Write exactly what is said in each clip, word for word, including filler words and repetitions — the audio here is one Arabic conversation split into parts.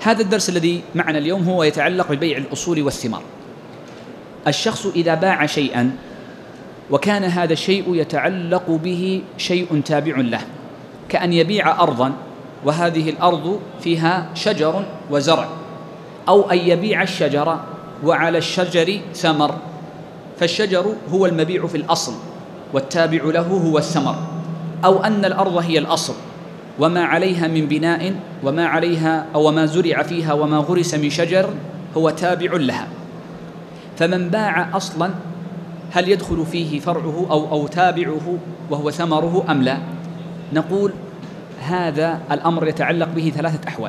هذا الدرس الذي معنا اليوم هو يتعلق ببيع الأصول والثمار. الشخص إذا باع شيئا وكان هذا الشيء يتعلق به شيء تابع له، كأن يبيع أرضا وهذه الأرض فيها شجر وزرع، أو أن يبيع الشجر وعلى الشجر ثمر، فالشجر هو المبيع في الأصل والتابع له هو الثمر، أو أن الأرض هي الأصل وما عليها من بناء وما عليها أو ما زرع فيها وما غرس من شجر هو تابع لها. فمن باع أصلا هل يدخل فيه فرعه أو, أو تابعه وهو ثمره أم لا؟ نقول هذا الأمر يتعلق به ثلاثة أحوال.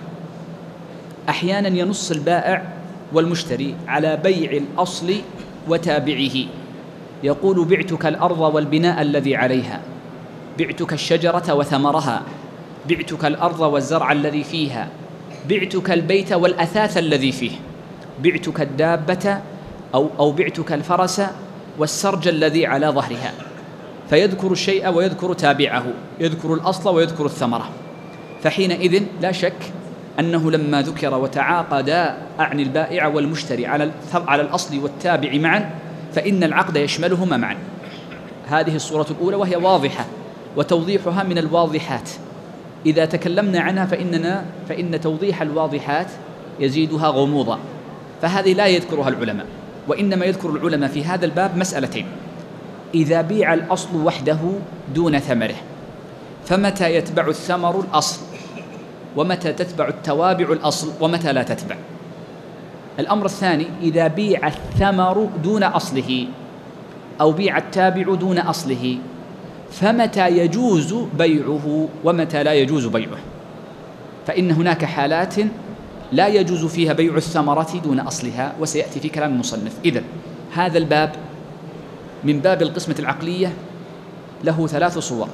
أحيانا ينص البائع والمشتري على بيع الأصل وتابعه، يقول بعتك الأرض والبناء الذي عليها، بعتك الشجرة وثمرها، بعتك الأرض والزرع الذي فيها، بعتك البيت والأثاث الذي فيه، بعتك الدابة أو, أو بعتك الفرس والسرج الذي على ظهرها، فيذكر الشيء ويذكر تابعه، يذكر الأصل ويذكر الثمرة. فحينئذ لا شك أنه لما ذكر وتعاقدا أعني البائع والمشتري على على الأصل والتابع معا فإن العقد يشملهما معا. هذه الصورة الأولى وهي واضحة، وتوضيحها من الواضحات. إذا تكلمنا عنها فإننا فإن توضيح الواضحات يزيدها غموضا، فهذه لا يذكرها العلماء، وإنما يذكر العلماء في هذا الباب مسألتين: إذا بيع الأصل وحده دون ثمره فمتى يتبع الثمر الأصل، ومتى تتبع التوابع الأصل، ومتى لا تتبع. الأمر الثاني: إذا بيع الثمر دون أصله أو بيع التابع دون أصله فمتى يجوز بيعه ومتى لا يجوز بيعه. فإن هناك حالات لا يجوز فيها بيع الثمرة دون أصلها، وسيأتي في كلام المصنف. إذن هذا الباب من باب القسمة العقلية له ثلاث صور،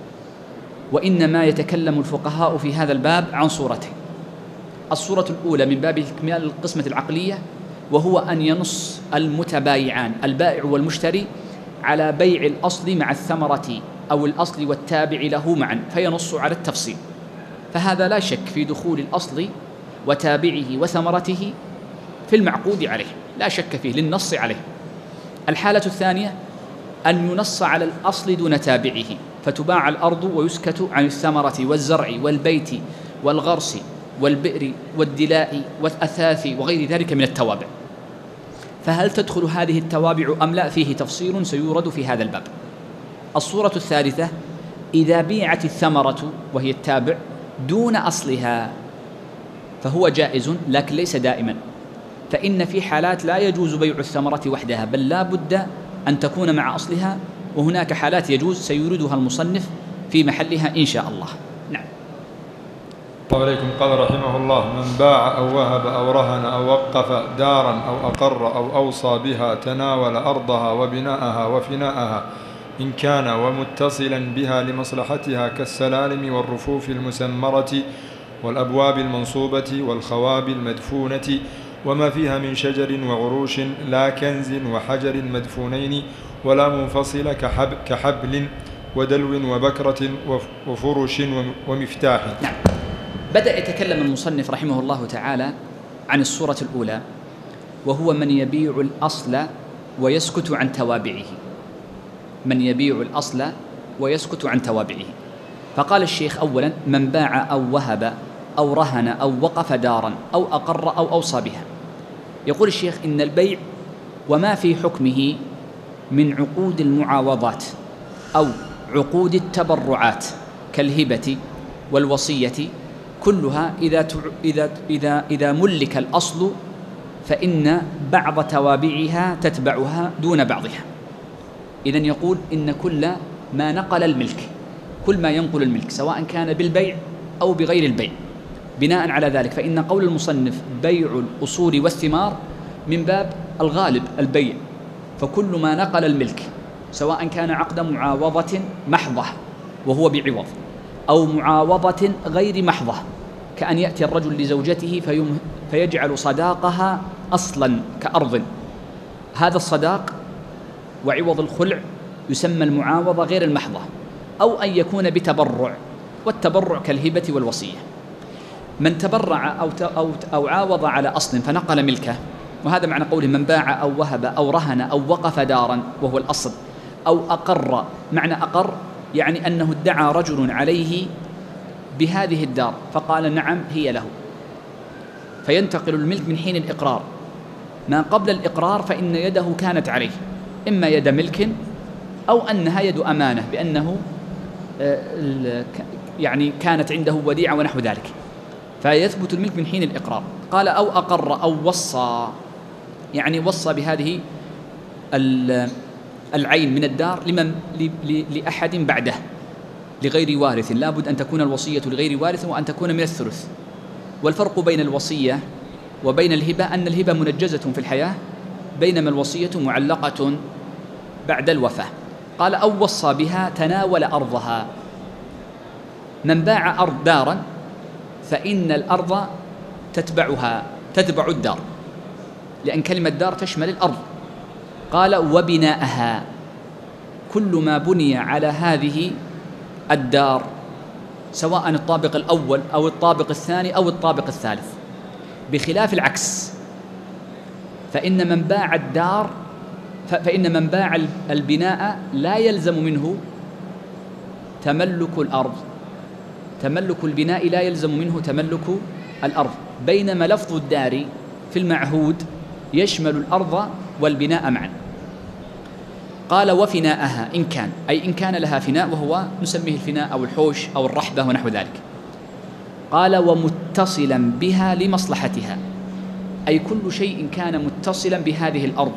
وإنما يتكلم الفقهاء في هذا الباب عن صورتين. الصورة الأولى من باب إكمال القسمة العقلية، وهو أن ينص المتبايعان البائع والمشتري على بيع الأصل مع الثمرة أو الأصل والتابع له معا، فينص على التفصيل. فهذا لا شك في دخول الأصل وتابعه وثمرته في المعقود عليه، لا شك فيه للنص عليه. الحالة الثانية أن ينص على الأصل دون تابعه، فتباع الأرض ويسكت عن الثمرة والزرع والبيت والغرس والبئر والدلاء والأثاث وغير ذلك من التوابع. فهل تدخل هذه التوابع أم لا؟ فيه تفصيل سيورد في هذا الباب. الصورة الثالثة: إذا بيعت الثمرة وهي التابع دون أصلها فهو جائز، لكن ليس دائما، فإن في حالات لا يجوز بيع الثمرة وحدها، بل لا بد أن تكون مع أصلها، وهناك حالات يجوز سيوردها المصنف في محلها إن شاء الله. نعم. الله عليكم. قال رحمه الله: من باع أو وهب أو رهن أو وقف دارا أو أقر أو أوصى بها تناول أرضها وبناءها وفناءها إن كان ومتصلا بها لمصلحتها كالسلالم والرفوف المسمرة والأبواب المنصوبة والخواب المدفونة وما فيها من شجر وعروش لا كنز وحجر مدفونين ولا منفصل كحب كحبل ودلو وبكرة وفرش ومفتاح. نعم. بدأ يتكلم المصنف رحمه الله تعالى عن الصورة الأولى، وهو من يبيع الأصل ويسكت عن توابعه، من يبيع الأصل ويسكت عن توابعه. فقال الشيخ: أولا من باع أو وهب أو رهن أو وقف دارا أو أقر أو أوصى بها. يقول الشيخ: إن البيع وما في حكمه من عقود المعاوضات أو عقود التبرعات كالهبة والوصية كلها إذا إذا إذا إذا ملك الأصل فإن بعض توابعها تتبعها دون بعضها. إذن يقول إن كل ما نقل الملك، كل ما ينقل الملك سواء كان بالبيع أو بغير البيع، بناء على ذلك فإن قول المصنف بيع الأصول والثمار من باب الغالب البيع، فكل ما نقل الملك سواء كان عقد معاوضة محضة وهو بعوض أو معاوضة غير محضة، كأن يأتي الرجل لزوجته فيجعل صداقها أصلا كأرض، هذا الصداق وعوض الخلع يسمى المعاوضة غير المحضة، أو أن يكون بتبرع، والتبرع كالهبة والوصية. من تبرع أو أو أو عاوض على أصل فنقل ملكه، وهذا معنى قوله من باع أو وهب أو رهن أو وقف دارا وهو الأصل، أو أقر. معنى أقر يعني أنه ادعى رجل عليه بهذه الدار فقال نعم هي له، فينتقل الملك من حين الإقرار. ما قبل الإقرار فإن يده كانت عليه، إما يد ملك أو أنها يد أمانة بأنه يعني كانت عنده وديعة ونحو ذلك، فيثبت الملك من حين الإقرار. قال أو أقر أو وصى، يعني وصى بهذه العين من الدار لمن لأحد بعده لغير وارث، لا بد أن تكون الوصية لغير وارث وأن تكون من الثلث. والفرق بين الوصية وبين الهبة أن الهبة منجزة في الحياة، بينما الوصية معلقة بعد الوفاة. قال أو وصى بها تناول أرضها. من باع أرض دارا فإن الأرض تتبعها، تتبع الدار، لأن كلمة دار تشمل الأرض. قال وبناءها، كل ما بني على هذه الدار سواء الطابق الأول أو الطابق الثاني أو الطابق الثالث، بخلاف العكس، فإن من باع الدار فإن من باع البناء لا يلزم منه تملك الأرض، تملك البناء لا يلزم منه تملك الأرض، بينما لفظ الدار في المعهود يشمل الأرض والبناء معا. قال وفناءها إن كان، أي إن كان لها فناء وهو نسميه الفناء أو الحوش أو الرحبة ونحو ذلك. قال ومتصلا بها لمصلحتها، أي كل شيء كان متصلا بهذه الأرض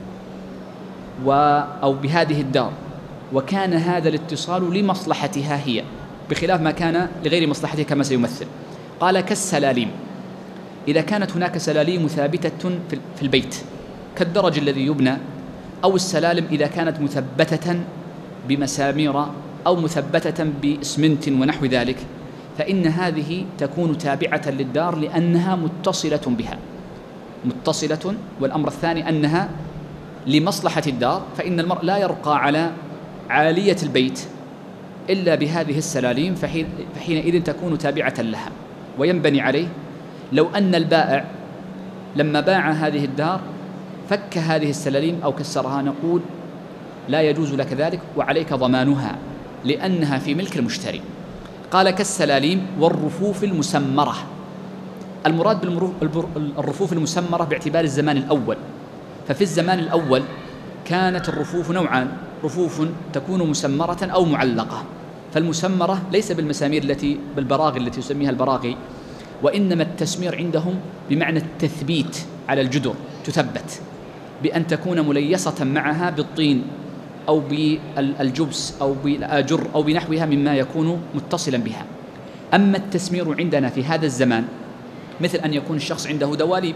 و أو بهذه الدار وكان هذا الاتصال لمصلحتها هي، بخلاف ما كان لغير مصلحتها كما سيمثل. قال كالسلاليم، إذا كانت هناك سلاليم ثابتة في البيت كالدرج الذي يبنى، أو السلالم إذا كانت مثبتة بمسامير أو مثبتة بإسمنت ونحو ذلك، فإن هذه تكون تابعة للدار لأنها متصلة بها، متصلة. والأمر الثاني أنها لمصلحة الدار، فإن المرء لا يرقى على عالية البيت إلا بهذه السلاليم، فحين فحينئذ تكون تابعة لها وينبني عليه. لو أن البائع لما باع هذه الدار فك هذه السلاليم أو كسرها، نقول لا يجوز لك ذلك وعليك ضمانها لأنها في ملك المشتري. قال كالسلاليم والرفوف المسمرة. المراد بالرفوف المسمرة باعتبار الزمان الأول، ففي الزمان الأول كانت الرفوف نوعان، رفوف تكون مسمرة أو معلقة. فالمسمرة ليس بالمسامير التي بالبراغي التي يسميها البراغي، وإنما التسمير عندهم بمعنى التثبيت على الجدر، تثبت بأن تكون مليصة معها بالطين أو بالجبس أو بالآجر أو بنحوها مما يكون متصلا بها. أما التسمير عندنا في هذا الزمان مثل أن يكون الشخص عنده دواليب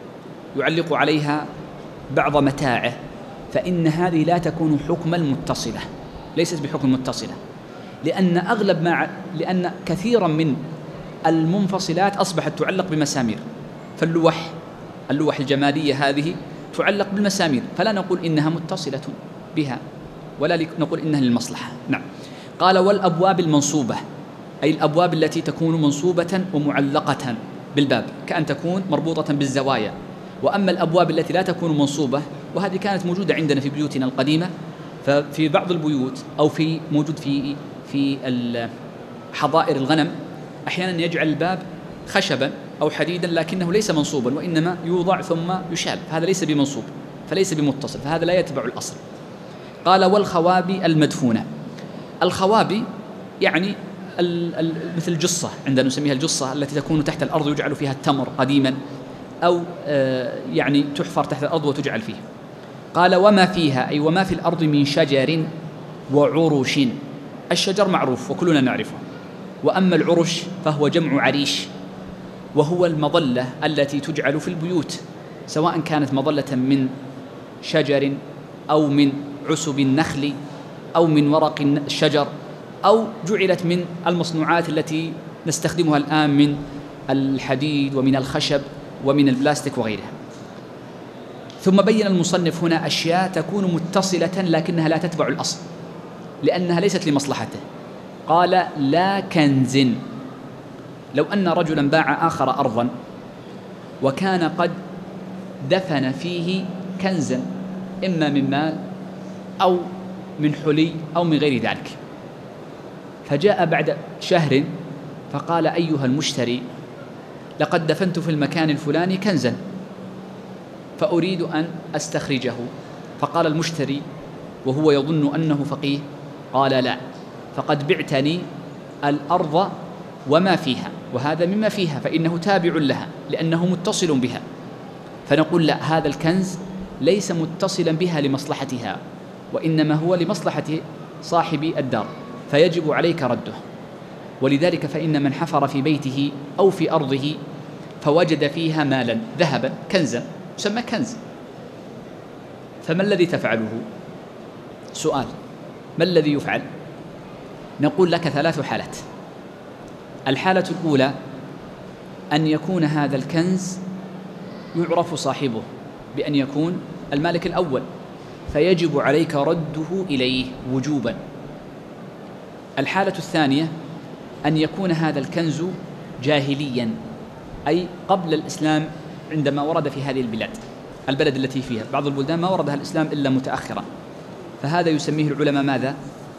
يعلق عليها بعض متاعه، فإن هذه لا تكون حكم المتصلة، ليست بحكم متصلة، لأن أغلب ما لأن كثيرا من المنفصلات أصبحت تعلق بمسامير، فاللوح اللوح الجمالية هذه تعلق بالمسامير، فلا نقول إنها متصلة بها ولا نقول إنها للمصلحة. نعم. قال والأبواب المنصوبة، أي الأبواب التي تكون منصوبة ومعلقة بالباب كأن تكون مربوطة بالزوايا. وأما الأبواب التي لا تكون منصوبة، وهذه كانت موجودة عندنا في بيوتنا القديمة، ففي بعض البيوت أو في موجود في في حظائر الغنم أحيانا يجعل الباب خشبا أو حديدا لكنه ليس منصوبا، وإنما يوضع ثم يشال، هذا ليس بمنصوب فليس بمتصل، فهذا لا يتبع الأصل. قال والخوابي المدفونة. الخوابي يعني ال ال مثل الجصة، عندنا نسميها الجصة التي تكون تحت الأرض يجعل فيها التمر قديما، أو آه يعني تحفر تحت الأرض وتجعل فيها. قال وما فيها، أي وما في الأرض من شجر وعرش. الشجر معروف وكلنا نعرفه، وأما العرش فهو جمع عريش، وهو المظلة التي تجعل في البيوت، سواء كانت مظلة من شجر أو من عسب النخل أو من ورق الشجر، أو جعلت من المصنوعات التي نستخدمها الآن من الحديد ومن الخشب ومن البلاستيك وغيرها. ثم بين المصنف هنا أشياء تكون متصلة لكنها لا تتبع الأصل لأنها ليست لمصلحته. قال لا كنز، لو أن رجلا باع آخر أرضا وكان قد دفن فيه كنزا إما من مال أو من حلي أو من غير ذلك، فجاء بعد شهر فقال أيها المشتري لقد دفنت في المكان الفلاني كنزا فأريد أن أستخرجه، فقال المشتري وهو يظن أنه فقيه قال لا، فقد بعتني الأرض وما فيها، وهذا مما فيها فإنه تابع لها لأنه متصل بها، فنقول لا، هذا الكنز ليس متصلا بها لمصلحتها وإنما هو لمصلحة صاحب الدار، فيجب عليك رده. ولذلك فإن من حفر في بيته أو في أرضه فوجد فيها مالا ذهبا كنزا يسمى كنز، فما الذي تفعله؟ سؤال، ما الذي يفعل؟ نقول لك ثلاث حالات. الحالة الأولى أن يكون هذا الكنز يعرف صاحبه بأن يكون المالك الأول، فيجب عليك رده إليه وجوبا. الحالة الثانية أن يكون هذا الكنز جاهليا، أي قبل الإسلام عندما ورد في هذه البلاد، البلد التي فيها، بعض البلدان ما وردها الإسلام إلا متأخرا، فهذا يسميه العلماء ماذا؟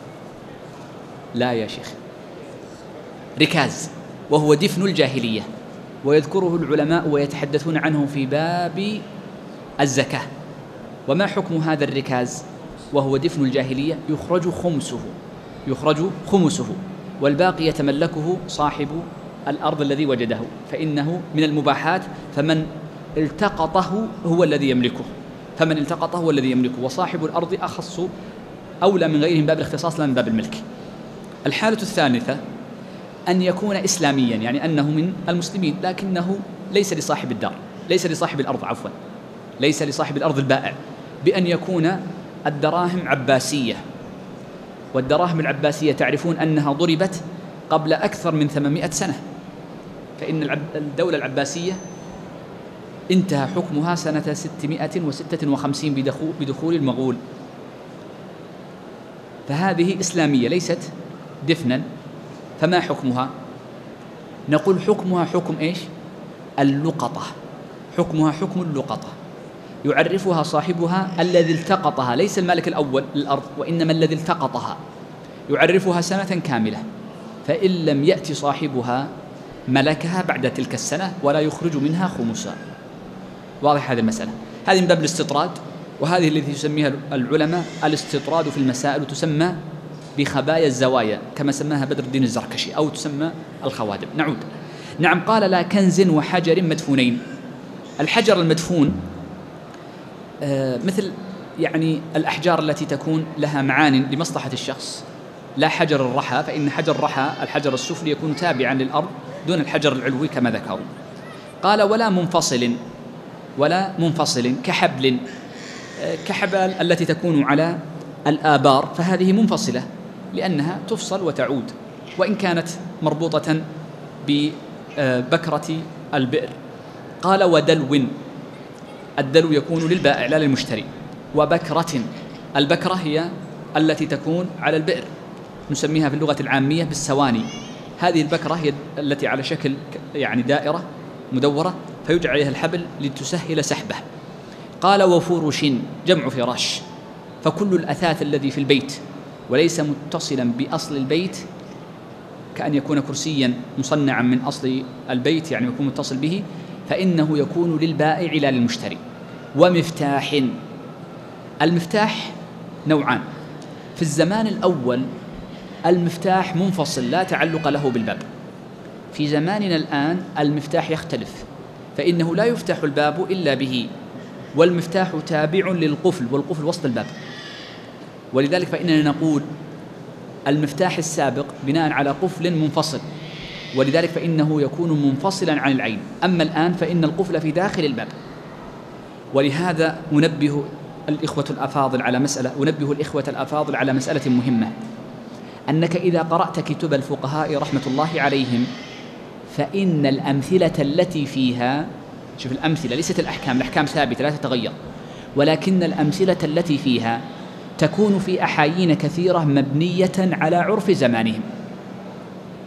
لا يا شيخ، ركاز، وهو دفن الجاهلية، ويذكره العلماء ويتحدثون عنه في باب الزكاة. وما حكم هذا الركاز وهو دفن الجاهلية؟ يخرج خمسه يخرج خمسه والباقي يتملكه صاحب الأرض الذي وجده، فإنه من المباحات، فمن التقطه هو الذي يملكه فمن التقطه هو الذي يملكه وصاحب الأرض أخص أولى من غيره من باب الاختصاص لا من باب الملك. الحالة الثالثة أن يكون إسلاميا، يعني أنه من المسلمين لكنه ليس لصاحب الدار ليس لصاحب الأرض عفوا ليس لصاحب الأرض البائع، بأن يكون الدراهم عباسية، والدراهم العباسية تعرفون أنها ضربت قبل أكثر من ثمانمائة سنة، فإن الدولة العباسية انتهى حكمها سنة ستمائة وستة وخمسين بدخول المغول، فهذه إسلامية ليست دفنا، فما حكمها؟ نقول حكمها حكم إيش؟ اللقطة، حكمها حكم اللقطة، يعرفها صاحبها الذي التقطها، ليس المالك الأول للأرض وإنما الذي التقطها، يعرفها سنة كاملة، فإن لم يأتي صاحبها ملكها بعد تلك السنة ولا يخرج منها خمسا. واضح هذه المسألة؟ هذه من باب الاستطراد، وهذه التي يسميها العلماء الاستطراد في المسائل، تسمى بخبايا الزوايا كما سماها بدر الدين الزركشي، أو تسمى الخوادم. نعود. نعم، قال لا كنز وحجر مدفونين. الحجر المدفون آه مثل يعني الأحجار التي تكون لها معان لمصلحة الشخص، لا حجر الرحى، فإن حجر الرحى الحجر السفلي يكون تابعا للأرض دون الحجر العلوي كما ذكروا. قال ولا منفصل ولا منفصل كحبل آه كحبل التي تكون على الآبار، فهذه منفصلة لأنها تفصل وتعود وإن كانت مربوطة ببكرة البئر. قال ودلو، الدلو يكون للبائع لا للمشتري، وبكرة، البكرة هي التي تكون على البئر، نسميها في اللغة العامية بالسواني، هذه البكرة هي التي على شكل يعني دائرة مدورة فيجعل عليها الحبل لتسهل سحبه. قال وفرش، جمع فراش، فكل الأثاث الذي في البيت وليس متصلا بأصل البيت، كأن يكون كرسيا مصنعا من أصل البيت يعني يكون متصل به، فإنه يكون للبائع لا للمشتري. ومفتاح، المفتاح نوعان، في الزمان الأول المفتاح منفصل لا تعلق له بالباب، في زماننا الآن المفتاح يختلف، فإنه لا يفتح الباب إلا به، والمفتاح تابع للقفل، والقفل وسط الباب، ولذلك فإننا نقول المفتاح السابق بناء على قفل منفصل، ولذلك فإنه يكون منفصلا عن العين. أما الآن فإن القفل في داخل الباب. ولهذا أنبه الإخوة الأفاضل على مسألة أنبه الإخوة الأفاضل على مسألة مهمة، أنك إذا قرأت كتب الفقهاء رحمة الله عليهم فإن الأمثلة التي فيها، شوف الأمثلة ليست الأحكام، الأحكام ثابتة لا تتغير، ولكن الأمثلة التي فيها تكون في أحايين كثيرة مبنية على عرف زمانهم،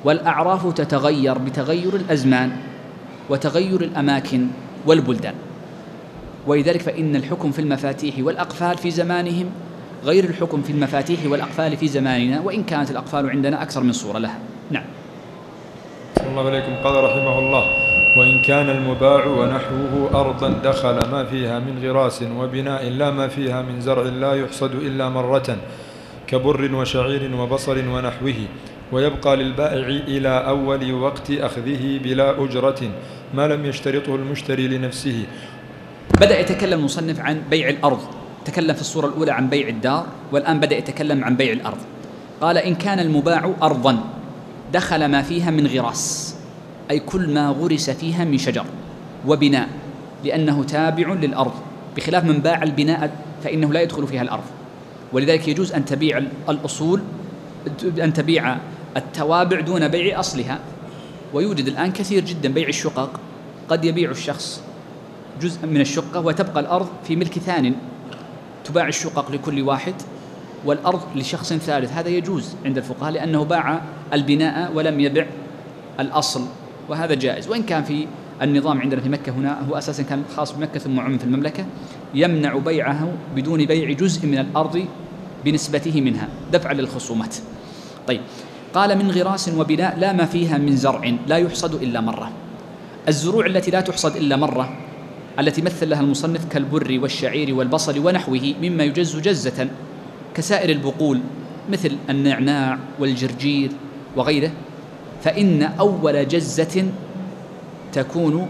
والأعراف تتغير بتغير الأزمان وتغير الأماكن والبلدان، ولذلك فإن الحكم في المفاتيح والأقفال في زمانهم غير الحكم في المفاتيح والأقفال في زماننا، وإن كانت الأقفال عندنا أكثر من صورة لها. نعم. صلى الله عليكم. قال رحمه الله: وإن كان المباع ونحوه أرضا دخل ما فيها من غراس وبناء لا ما فيها من زرع لا يحصد إلا مرة كبر وشعير وبصل ونحوه، ويبقى للبائع إلى أول وقت أخذه بلا أجرة ما لم يشترطه المشتري لنفسه. بدأ يتكلم المصنف عن بيع الأرض، تكلم في الصورة الأولى عن بيع الدار، والآن بدأ يتكلم عن بيع الأرض. قال: إن كان المباع أرضا دخل ما فيها من غراس، أي كل ما غرس فيها من شجر، وبناء لأنه تابع للأرض، بخلاف من باع البناء فإنه لا يدخل فيها الأرض، ولذلك يجوز أن تبيع الأصول، أن تبيع التوابع دون بيع أصلها. ويوجد الآن كثير جدا بيع الشقق، قد يبيع الشخص جزء من الشقة وتبقى الأرض في ملك ثان، تباع الشقق لكل واحد والأرض لشخص ثالث. هذا يجوز عند الفقهاء لأنه باع البناء ولم يبع الأصل، وهذا جائز. وإن كان في النظام عندنا في مكة هنا هو أساسا كان خاص بمكة ثم عم في المملكة، يمنع بيعه بدون بيع جزء من الأرض بنسبته منها دفعا للخصومات. طيب، قال: من غراس وبناء لا ما فيها من زرع لا يحصد إلا مرة. الزروع التي لا تحصد إلا مرة التي مثل لها المصنف كالبر والشعير والبصل ونحوه مما يجز جزة كسائر البقول مثل النعناع والجرجير وغيره، فإن أول جزة تكون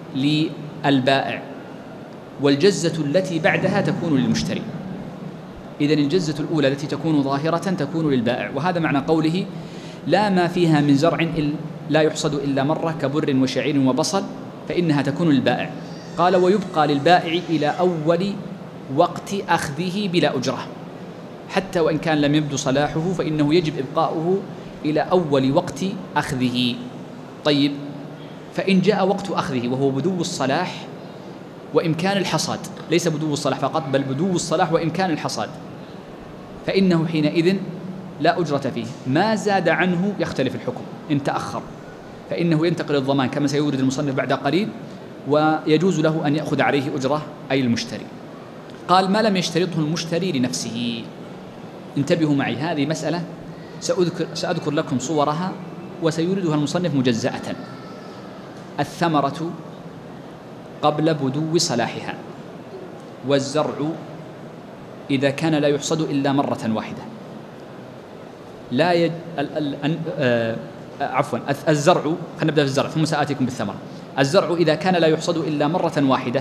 للبائع، والجزة التي بعدها تكون للمشتري. إذن الجزة الأولى التي تكون ظاهرة تكون للبائع، وهذا معنى قوله: لا ما فيها من زرع لا يحصد إلا مرة كبر وشعير وبصل، فإنها تكون للبائع. قال: ويبقى للبائع إلى أول وقت أخذه بلا أجرة، حتى وإن كان لم يبدو صلاحه فإنه يجب إبقاؤه إلى أول وقت أخذه. طيب، فإن جاء وقت أخذه وهو بدو الصلاح وإمكان الحصاد، ليس بدو الصلاح فقط بل بدو الصلاح وإمكان الحصاد، فإنه حينئذ لا أجرة فيه. ما زاد عنه يختلف الحكم، إن تأخر فإنه ينتقل الضمان كما سيورد المصنف بعد قليل، ويجوز له أن يأخذ عليه أجرة أي المشتري. قال: ما لم يشترطه المشتري لنفسه. انتبهوا معي، هذه مسألة سأذكر, سأذكر لكم صورها وسيوردها المصنف مجزأة. الثمرة قبل بدو صلاحها، والزرع إذا كان لا يحصد إلا مرة واحدة لا يج... ال... ال... آه... عفوا الزرع، خلينا نبدأ بالزرع ثم سآتيكم بالثمرة. الزرع إذا كان لا يحصد إلا مرة واحدة،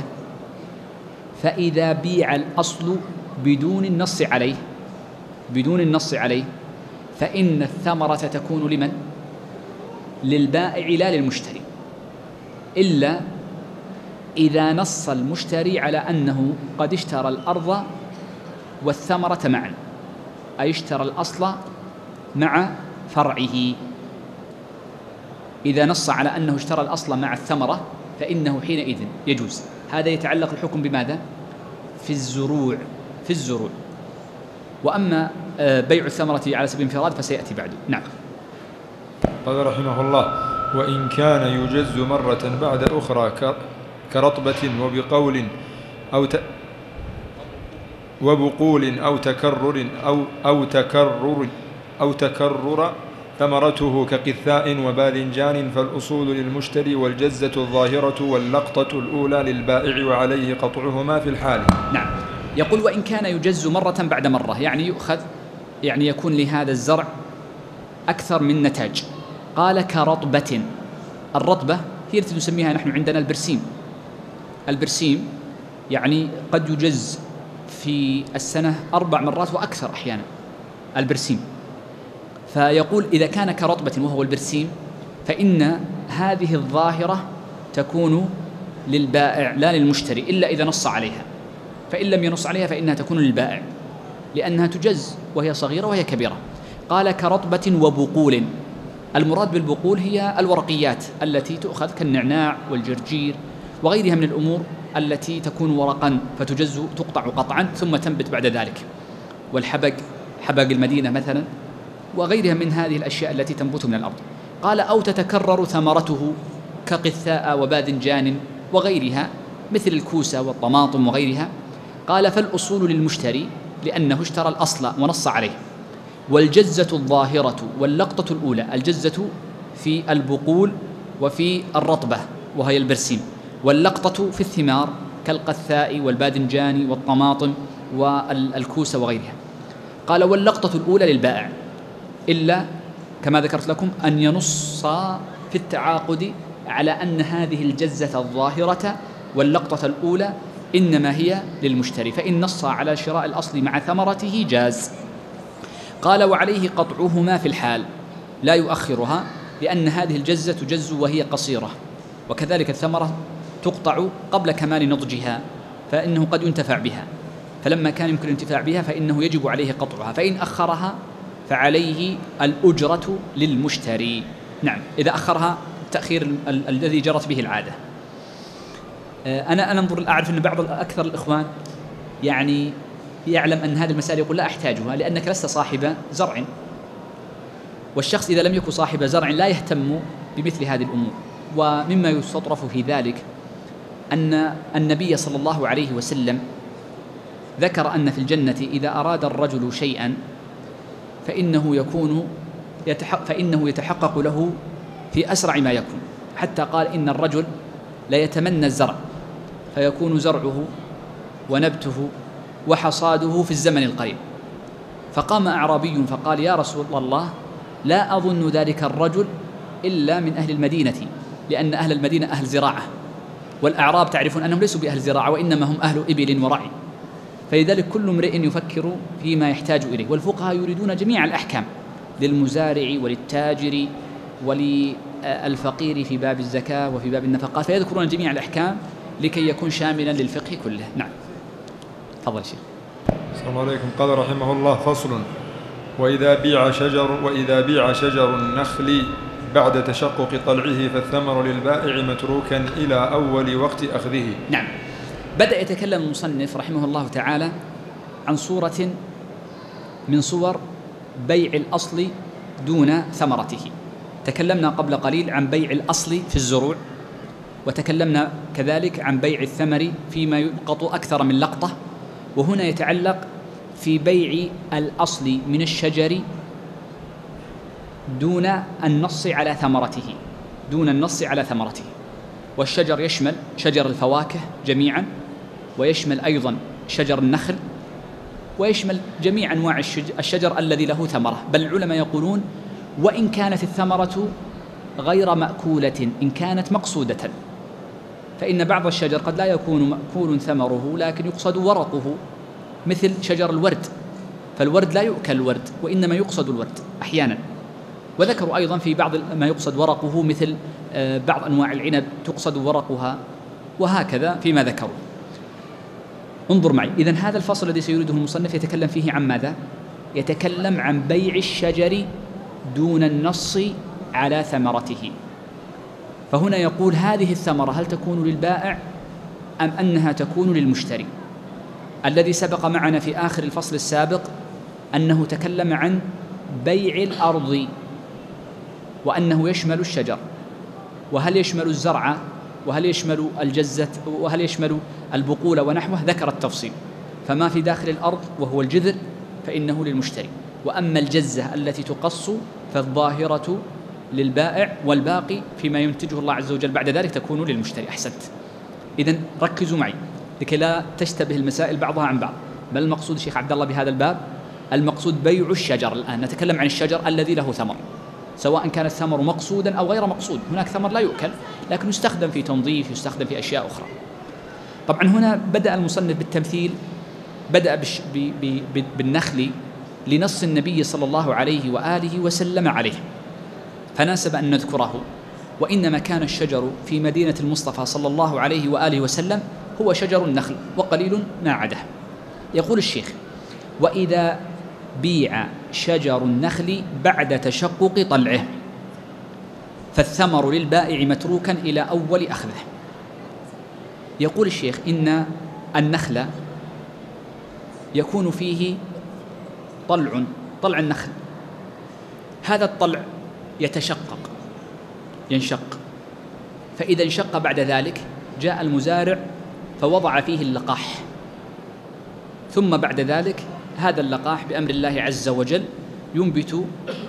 فإذا بيع الأصل بدون النص عليه بدون النص عليه فإن الثمرة تكون لمن؟ للبائع لا للمشتري، إلا إذا نص المشتري على أنه قد اشترى الأرض والثمرة معا، أي اشترى الأصل مع فرعه. إذا نص على أنه اشترى الأصل مع الثمرة فإنه حينئذ يجوز. هذا يتعلق الحكم بماذا؟ في الزروع في الزروع وأما بيع الثمرة على سبيل الانفراد فسيأتي بعد. نعم. قال رحمه الله: وإن كان يجز مرة بعد أخرى كرطبة وبقول أو ت... وبقول أو تكرر أو أو تكرر أو تكرر ثمرته كقثاء وباذنجان، فالأصول للمشتري والجزة الظاهرة واللقطة الأولى للبائع، وعليه قطعهما في الحال. نعم. يقول: وإن كان يجز مرة بعد مرة، يعني يؤخذ يعني يكون لهذا الزرع أكثر من نتاج. قال: كرطبة. الرطبة هي التي نسميها نحن عندنا البرسيم. البرسيم يعني قد يجز في السنة أربع مرات وأكثر أحيانا البرسيم. فيقول: إذا كان كرطبة وهو البرسيم فإن هذه الظاهرة تكون للبائع لا للمشتري إلا إذا نص عليها، فإن لم ينص عليها فإنها تكون للبائع لأنها تجز وهي صغيرة وهي كبيرة. قال: كرطبة وبقول. المراد بالبقول هي الورقيات التي تؤخذ كالنعناع والجرجير وغيرها من الأمور التي تكون ورقا فتجز تقطع قطعا ثم تنبت بعد ذلك، والحبق حبق المدينة مثلا وغيرها من هذه الأشياء التي تنبت من الأرض. قال أو تتكرر ثمرته كقثاء وباذنجان وغيرها مثل الكوسة والطماطم وغيرها. قال فالأصول للمشتري لأنه اشترى الأصل ونص عليه. والجزة الظاهرة واللقطة الأولى، الجزة في البقول وفي الرطبة وهي البرسيم، واللقطة في الثمار كالقثاء والباذنجان والطماطم والكوسة وغيرها. قال واللقطة الأولى للبائع إلا كما ذكرت لكم أن ينص في التعاقد على أن هذه الجزة الظاهرة واللقطة الأولى إنما هي للمشتري، فإن نص على شراء الأصل مع ثمرته جاز. قال وعليه قطعهما في الحال لا يؤخرها، لأن هذه الجزة تجز وهي قصيرة، وكذلك الثمرة تقطع قبل كمال نضجها، فإنه قد ينتفع بها، فلما كان يمكن الانتفاع بها فإنه يجب عليه قطعها، فإن أخرها فعليه الأجرة للمشتري. نعم، إذا أخرها تأخير الذي جرت به العادة. أنا أنا أنظر أعرف أن بعض أكثر الإخوان يعني يعلم أن هذه المسائل يقول لا أحتاجها لأنك لست صاحب زرع، والشخص إذا لم يكن صاحب زرع لا يهتم بمثل هذه الأمور. ومما يستطرف في ذلك أن النبي صلى الله عليه وسلم ذكر أن في الجنة إذا أراد الرجل شيئا فإنه يكون يتحقق فإنه يتحقق له في أسرع ما يكون، حتى قال إن الرجل لا يتمنى الزرع فيكون زرعه ونبته وحصاده في الزمن القريب. فقام أعرابي فقال يا رسول الله لا أظن ذلك الرجل إلا من أهل المدينة، لأن أهل المدينة أهل زراعة، والأعراب تعرفون أنهم ليسوا بأهل زراعة وإنما هم أهل إبل ورعي، فلذلك كل امرئ يفكر فيما يحتاج إليه. والفقهاء يريدون جميع الأحكام للمزارع وللتاجر وللفقير في باب الزكاة وفي باب النفقات، فيذكرون جميع الأحكام لكي يكون شاملا للفقه كله. نعم، تفضل شيخ. السلام عليكم. قال رحمه الله فصل: وإذا بيع شجر وإذا بيع شجر النخل بعد تشقق طلعه فالثمر للبائع متروكا إلى أول وقت أخذه. نعم، بدأ يتكلم المصنف رحمه الله تعالى عن صورة من صور بيع الأصل دون ثمرته. تكلمنا قبل قليل عن بيع الأصل في الزروع، وتكلمنا كذلك عن بيع الثمر فيما يلقط أكثر من لقطة، وهنا يتعلق في بيع الأصل من الشجر دون النص على ثمرته دون النص على ثمرته. والشجر يشمل شجر الفواكه جميعا، ويشمل أيضا شجر النخل، ويشمل جميع أنواع الشجر الذي له ثمرة. بل العلماء يقولون وإن كانت الثمرة غير مأكولة إن كانت مقصودة، فإن بعض الشجر قد لا يكون مأكول ثمره لكن يقصد ورقه، مثل شجر الورد، فالورد لا يؤكل الورد وإنما يقصد الورد أحيانا. وذكروا أيضا في بعض ما يقصد ورقه مثل بعض أنواع العنب تقصد ورقها، وهكذا فيما ذكروا. انظر معي، إذن هذا الفصل الذي سيريده المصنف يتكلم فيه عن ماذا؟ يتكلم عن بيع الشجر دون النص على ثمرته. فهنا يقول هذه الثمرة هل تكون للبائع أم أنها تكون للمشتري؟ الذي سبق معنا في آخر الفصل السابق أنه تكلم عن بيع الأرض، وأنه يشمل الشجر، وهل يشمل الزرع، وهل يشمل الجزة، وهل يشمل البقول ونحوه، ذكر التفصيل. فما في داخل الأرض وهو الجذر فإنه للمشتري، وأما الجزة التي تقص فالظاهرة للبائع، والباقي فيما ينتجه الله عز وجل بعد ذلك تكون للمشتري. أحسنت. إذن ركزوا معي لكي لا تشتبه المسائل بعضها عن بعض. ما المقصود شيخ عبد الله بهذا الباب؟ المقصود بيع الشجر. الآن نتكلم عن الشجر الذي له ثمر، سواء كان الثمر مقصودا أو غير مقصود. هناك ثمر لا يؤكل لكن يستخدم في تنظيف، يستخدم في أشياء أخرى. طبعا هنا بدأ المصنف بالتمثيل، بدأ بش ب ب بالنخل لنص النبي صلى الله عليه وآله وسلم عليه، فناسب أن نذكره. وإنما كان الشجر في مدينة المصطفى صلى الله عليه وآله وسلم هو شجر النخل وقليل ما عده. يقول الشيخ: وإذا بيع شجر النخل بعد تشقق طلعه فالثمر للبائع متروكا إلى أول أخذه. يقول الشيخ إن النخل يكون فيه طلع طلع النخل، هذا الطلع يتشقق ينشق، فإذا انشق بعد ذلك جاء المزارع فوضع فيه اللقاح، ثم بعد ذلك هذا اللقاح بأمر الله عز وجل ينبت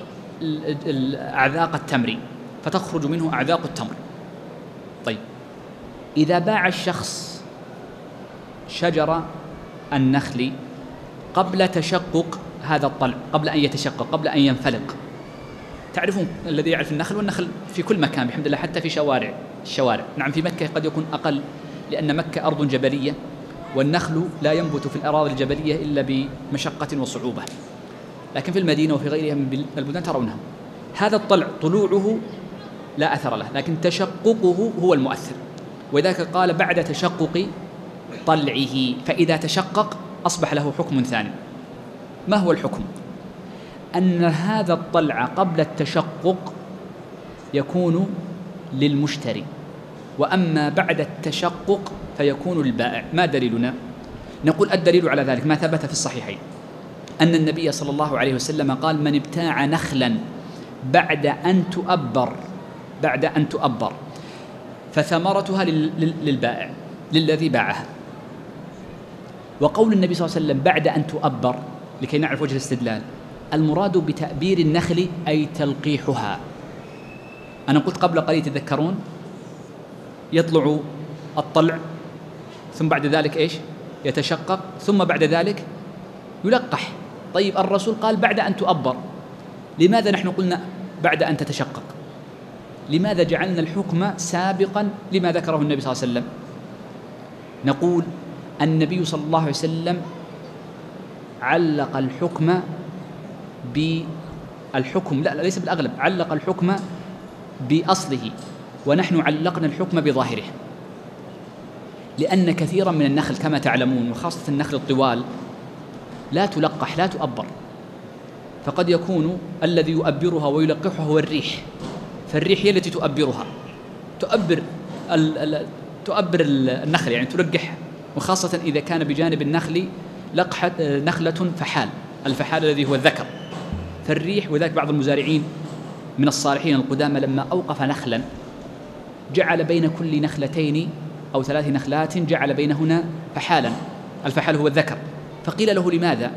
أعذاق التمر فتخرج منه أعذاق التمر. طيب إذا باع الشخص شجر النخل قبل تشقق هذا الطلع، قبل أن يتشقق، قبل أن ينفلق، تعرفون الذي يعرف النخل، والنخل في كل مكان بحمد الله، حتى في شوارع الشوارع. نعم في مكة قد يكون أقل لأن مكة أرض جبلية، والنخل لا ينبت في الأراضي الجبلية إلا بمشقة وصعوبة، لكن في المدينة وفي غيرها من البلدان ترونه. هذا الطلع طلوعه لا أثر له، لكن تشققه هو المؤثر، وذلك قال بعد تشقق طلعه، فإذا تشقق أصبح له حكم ثاني. ما هو الحكم؟ أن هذا الطلع قبل التشقق يكون للمشتري، وأما بعد التشقق فيكون للبائع. ما دليلنا؟ نقول الدليل على ذلك ما ثبت في الصحيحين أن النبي صلى الله عليه وسلم قال: من ابتاع نخلا بعد أن تؤبر بعد أن تؤبر فثمرتها للبائع للذي باعها. وقول النبي صلى الله عليه وسلم بعد أن تؤبر لكي نعرف وجه الاستدلال، المراد بتأبير النخل أي تلقيحها. أنا قلت قبل قليل تذكرون يطلع الطلع ثم بعد ذلك إيش؟ يتشقق ثم بعد ذلك يلقح. طيب الرسول قال بعد أن تؤبر، لماذا نحن قلنا بعد أن تتشقق؟ لماذا جعلنا الحكم سابقا لما ذكره النبي صلى الله عليه وسلم؟ نقول النبي صلى الله عليه وسلم علق الحكم بالحكم لا ليس بالأغلب، علق الحكم بأصله، ونحن علقنا الحكم بظاهره، لأن كثيرا من النخل كما تعلمون وخاصة النخل الطوال لا تلقح لا تؤبر، فقد يكون الذي يؤبرها ويلقحها هو الريح، فالريح هي التي تؤبرها، تؤبر تؤبر النخل يعني تلقح، وخاصة إذا كان بجانب النخل لقحة نخلة فحال، الفحال الذي هو الذكر، فالريح. وذلك بعض المزارعين من الصالحين القدامى لما أوقف نخلا جعل بين كل نخلتين أو ثلاث نخلات جعل بينهن فحالا، الفحال هو الذكر. فقيل له لماذا؟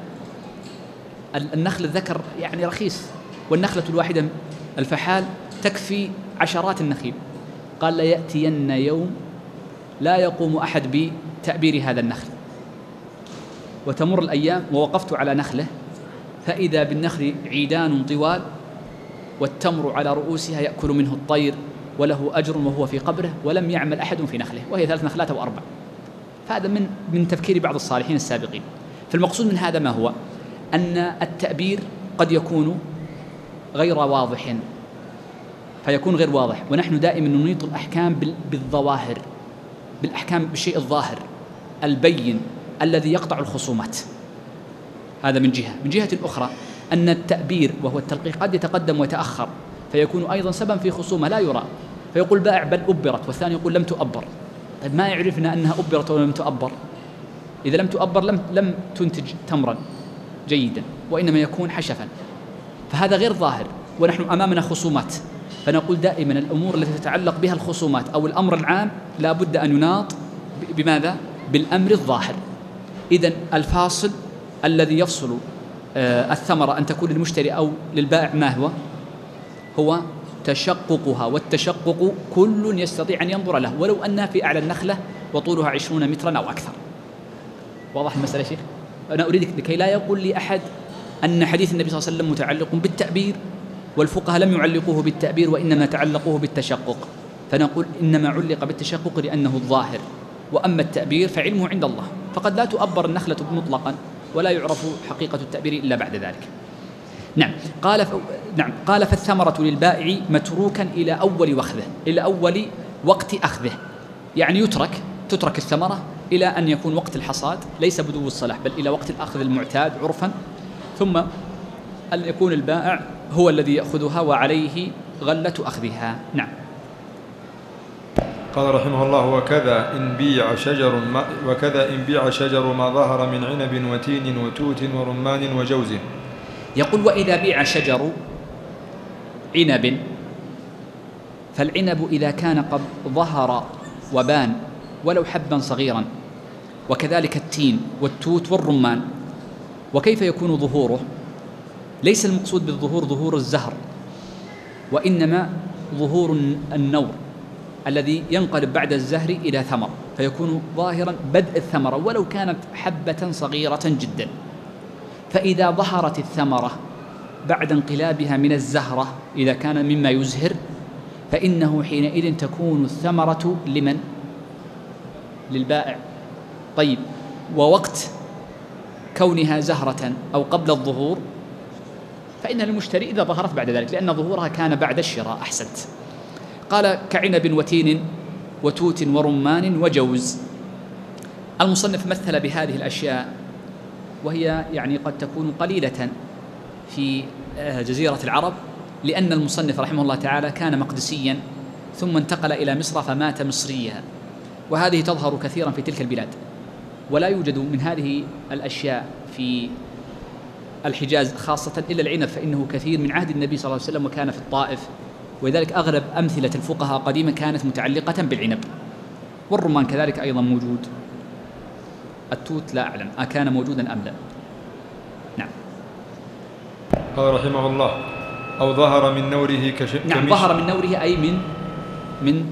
النخل الذكر يعني رخيص، والنخلة الواحدة الفحال تكفي عشرات النخيل. قال ليأتين يوم لا يقوم أحد بتأبير هذا النخل. وتمر الأيام ووقفت على نخله فإذا بالنخل عيدان طوال والتمر على رؤوسها يأكل منه الطير وله أجر وهو في قبره ولم يعمل أحد في نخله، وهي ثلاث نخلات أو أربع. فهذا من من تفكير بعض الصالحين السابقين. فالمقصود من هذا ما هو؟ أن التأبير قد يكون غير واضح، فيكون غير واضح، ونحن دائما ننيط الأحكام بالظواهر، بالأحكام بالشيء الظاهر البين الذي يقطع الخصومات. هذا من جهة. من جهة أخرى أن التأبير وهو التلقيح قد يتقدم ويتأخر، فيكون أيضا سببا في خصومة لا يرى، فيقول بائع بل أبرت، والثاني يقول لم تؤبر. طيب ما يعرفنا أنها أبرت ولا لم تؤبر؟ إذا لم تؤبر لم لم تنتج تمرا جيدا، وإنما يكون حشفا، فهذا غير ظاهر، ونحن أمامنا خصومات. فنقول دائما الأمور التي تتعلق بها الخصومات أو الأمر العام لا بد أن يناط بماذا؟ بالأمر الظاهر. إذن الفاصل الذي يفصل الثمرة أن تكون للمشتري أو للبائع ما هو؟ هو تشققها، والتشقق كل يستطيع أن ينظر له ولو أنها في أعلى النخلة وطولها عشرون مترا أو أكثر. واضح المسألة شيخ؟ أنا أريدك لكي لا يقول لي أحد أن حديث النبي صلى الله عليه وسلم متعلق بالتأبير والفقهاء لم يعلقوه بالتأبير وإنما تعلقوه بالتشقق، فنقول إنما علق بالتشقق لأنه الظاهر، وأما التأبير فعلمه عند الله، فقد لا تؤبر النخلة مطلقا ولا يعرف حقيقة التأبير إلا بعد ذلك. نعم قال ف... نعم قال فالثمرة للبائع متروكا إلى أول وخذه، إلى أول وقت أخذه، يعني يترك تترك الثمرة إلى أن يكون وقت الحصاد، ليس بدو الصلاح بل إلى وقت الأخذ المعتاد عرفا، ثم أن يكون البائع هو الذي يأخذها وعليه غلة أخذها. نعم. قال رحمه الله: وكذا إن بيع شجر ما وكذا إن بيع شجر ما ظهر من عنب وتين وتوت ورمان وجوز. يقول: وإذا بيع شجر عنب فالعنب إذا كان قد ظهر وبان ولو حبا صغيرا، وكذلك التين والتوت والرمان. وكيف يكون ظهوره؟ ليس المقصود بالظهور ظهور الزهر، وإنما ظهور النور الذي ينقلب بعد الزهر إلى ثمر، فيكون ظاهرا بدء الثمرة ولو كانت حبة صغيرة جدا. فإذا ظهرت الثمرة بعد انقلابها من الزهرة إذا كان مما يزهر، فإنه حينئذ تكون الثمرة لمن؟ للبائع. طيب، ووقت كونها زهرة أو قبل الظهور فإن للمشتري إذا ظهرت بعد ذلك، لأن ظهورها كان بعد الشراء. أحسنت. قال كعنب وتين وتوت ورمان وجوز. المصنف مثل بهذه الأشياء، وهي يعني قد تكون قليلة في جزيرة العرب، لأن المصنف رحمه الله تعالى كان مقدسيا ثم انتقل إلى مصر فمات مصريا، وهذه تظهر كثيرا في تلك البلاد، ولا يوجد من هذه الأشياء في الحجاز خاصة إلا العنب، فإنه كثير من عهد النبي صلى الله عليه وسلم وكان في الطائف، ولذلك أغلب أمثلة الفقهاء قديما كانت متعلقة بالعنب. والرمان كذلك أيضا موجود. التوت لا أعلم أكان موجودا أم لا. نعم. قال رحمه الله: أو ظهر من نوره كش... نعم، ظهر من نوره أي من من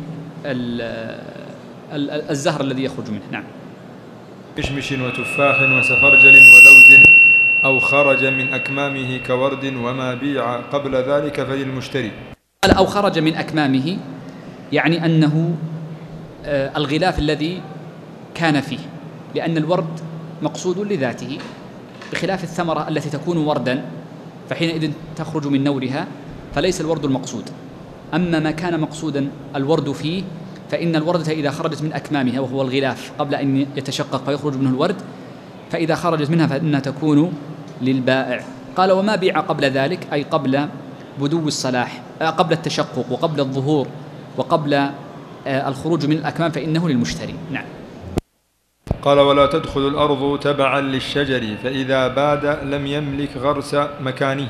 الزهر الذي يخرج منه. نعم. مشمش وتفاح وسفرجل ولوز، أو خرج من أكمامه كورد وما بيع قبل ذلك فللمشتري. قال أو خرج من أكمامه، يعني أنه الغلاف الذي كان فيه، لأن الورد مقصود لذاته بخلاف الثمرة التي تكون وردا فحينئذ تخرج من نورها، فليس الورد المقصود. أما ما كان مقصودا الورد فيه فإن الوردة إذا خرجت من أكمامها وهو الغلاف قبل أن يتشقق فيخرج منه الورد، فإذا خرجت منها فإنها تكون للبائع. قال وما بيع قبل ذلك أي قبل بدو الصلاح، قبل التشقق وقبل الظهور وقبل الخروج من الأكمام فإنه للمشتري. نعم. قال ولا تدخل الأرض تبعا للشجر، فإذا باد لم يملك غرس مكانه.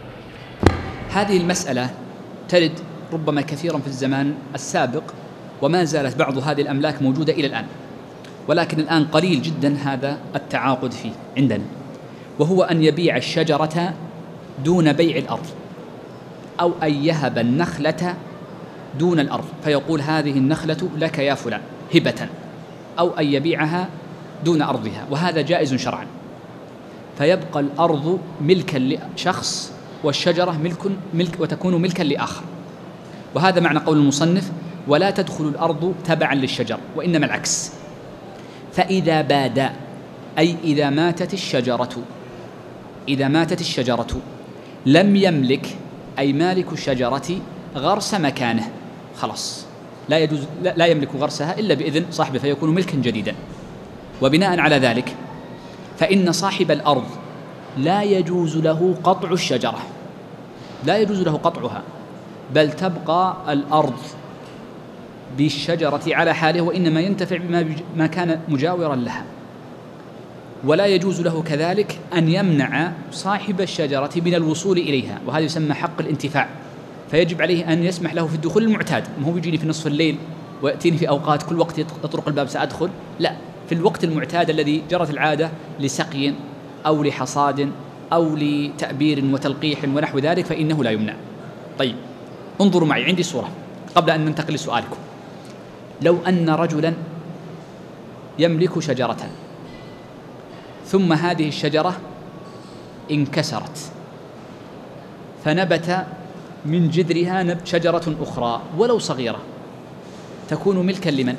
هذه المسألة ترد ربما كثيرا في الزمان السابق، وما زالت بعض هذه الأملاك موجودة إلى الآن، ولكن الآن قليل جدا هذا التعاقد فيه عندنا، وهو أن يبيع الشجرة دون بيع الأرض، أو أن يهب النخلة دون الأرض، فيقول هذه النخلة لك يا فلان هبة، أو أن يبيعها دون أرضها، وهذا جائز شرعا. فيبقى الأرض ملكا لشخص والشجرة ملك, ملك وتكون ملكا لآخر. وهذا معنى قول المصنف ولا تدخل الأرض تبعا للشجر، وإنما العكس. فإذا باد أي إذا ماتت الشجرة، إذا ماتت الشجرة لم يملك أي مالك الشجرة غرس مكانه، خلاص لا يجوز لا يملك غرسها إلا بإذن صاحبه فيكون ملكا جديدا. وبناء على ذلك فإن صاحب الأرض لا يجوز له قطع الشجرة، لا يجوز له قطعها، بل تبقى الأرض بالشجرة على حاله، وإنما ينتفع بما كان مجاورا لها. ولا يجوز له كذلك أن يمنع صاحب الشجرة من الوصول إليها، وهذا يسمى حق الانتفاع، فيجب عليه أن يسمح له في الدخول المعتاد. ما هو يجيني في نصف الليل ويأتيني في أوقات كل وقت يطرق الباب سأدخل، لا، في الوقت المعتاد الذي جرت العادة لسقي أو لحصاد أو لتأبير وتلقيح ونحو ذلك فإنه لا يمنع. طيب انظروا معي، عندي صورة قبل أن ننتقل لسؤالكم. لو أن رجلا يملك شجرة ثم هذه الشجرة انكسرت فنبت من جذرها شجرة أخرى ولو صغيرة، تكون ملكا لمن؟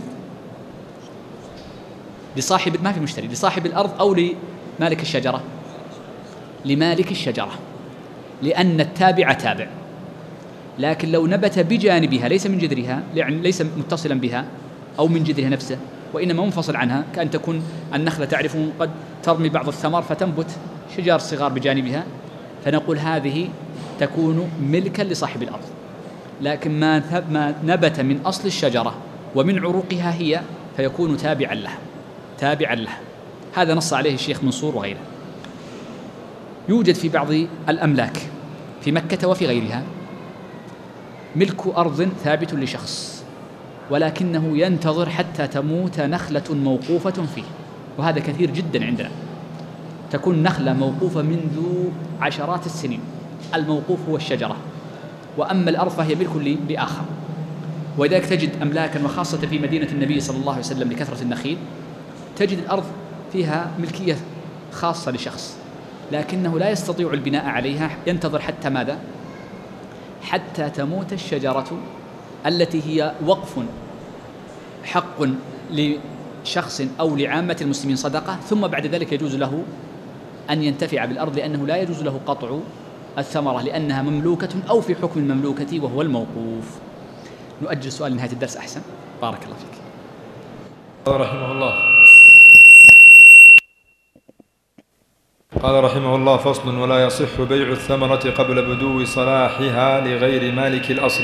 لصاحب، ما في مشتري، لصاحب الأرض أو لمالك الشجرة؟ لمالك الشجرة، لأن التابع تابع. لكن لو نبت بجانبها ليس من جذرها، يعني ليس متصلا بها أو من جذرها نفسه وإنما منفصل عنها، كأن تكون النخلة تعرفون قد ترمي بعض الثمر فتنبت شجار صغار بجانبها، فنقول هذه تكون ملكا لصاحب الأرض. لكن ما نبت من أصل الشجرة ومن عروقها هي فيكون تابعا لها، تابعا لها. هذا نص عليه الشيخ منصور وغيره. يوجد في بعض الأملاك في مكة وفي غيرها ملك أرض ثابت لشخص، ولكنه ينتظر حتى تموت نخلة موقوفة فيه، وهذا كثير جدا عندنا، تكون نخلة موقوفة منذ عشرات السنين، الموقوف هو الشجرة، وأما الأرض فهي ملك لآخر. ولذلك تجد أملاكا، وخاصة في مدينة النبي صلى الله عليه وسلم لكثرة النخيل، تجد الأرض فيها ملكية خاصة لشخص، لكنه لا يستطيع البناء عليها، ينتظر حتى ماذا؟ حتى تموت الشجرة التي هي وقف حق لشخص أو لعامة المسلمين صدقة، ثم بعد ذلك يجوز له أن ينتفع بالأرض، لأنه لا يجوز له قطع الثمرة لأنها مملوكة أو في حكم المملوكة وهو الموقوف. نؤجل سؤال نهاية الدرس أحسن. بارك الله فيك. قال رحمه الله قال رحمه الله فصل: ولا يصح بيع الثمرة قبل بدو صلاحها لغير مالك الأصل.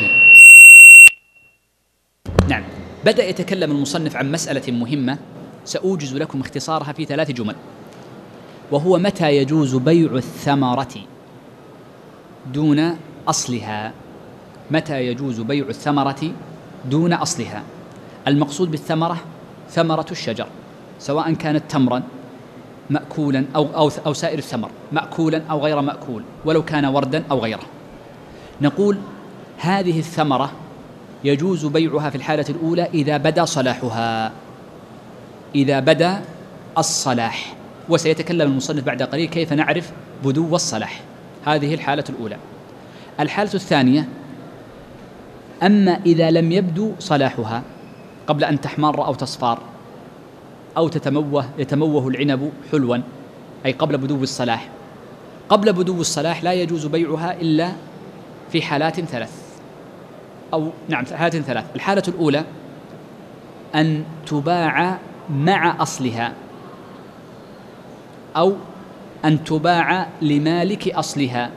نعم، بدأ يتكلم المصنف عن مسألة مهمة سأوجز لكم اختصارها في ثلاث جمل، وهو متى يجوز بيع الثمرة دون أصلها. متى يجوز بيع الثمرة دون أصلها؟ المقصود بالثمرة ثمرة الشجر، سواء كانت تمرا مأكولا أو, أو, أو سائر الثمر، مأكولا أو غير مأكول، ولو كان وردا أو غيره. نقول هذه الثمرة يجوز بيعها في الحالة الأولى إذا بدا صلاحها، إذا بدا الصلاح، وسيتكلم المصنف بعد قليل كيف نعرف بدو الصلاح. هذه الحالة الأولى. الحالة الثانية: أما إذا لم يبدو صلاحها قبل أن تحمر أو تصفار أو تتموه يتموه العنب حلوا، أي قبل بدو الصلاح. قبل بدو الصلاح لا يجوز بيعها إلا في حالات ثلاث، أو نعم حالات ثلاث. الحالة الأولى أن تباع مع أصلها، أو أن تباع لمالك أصلها،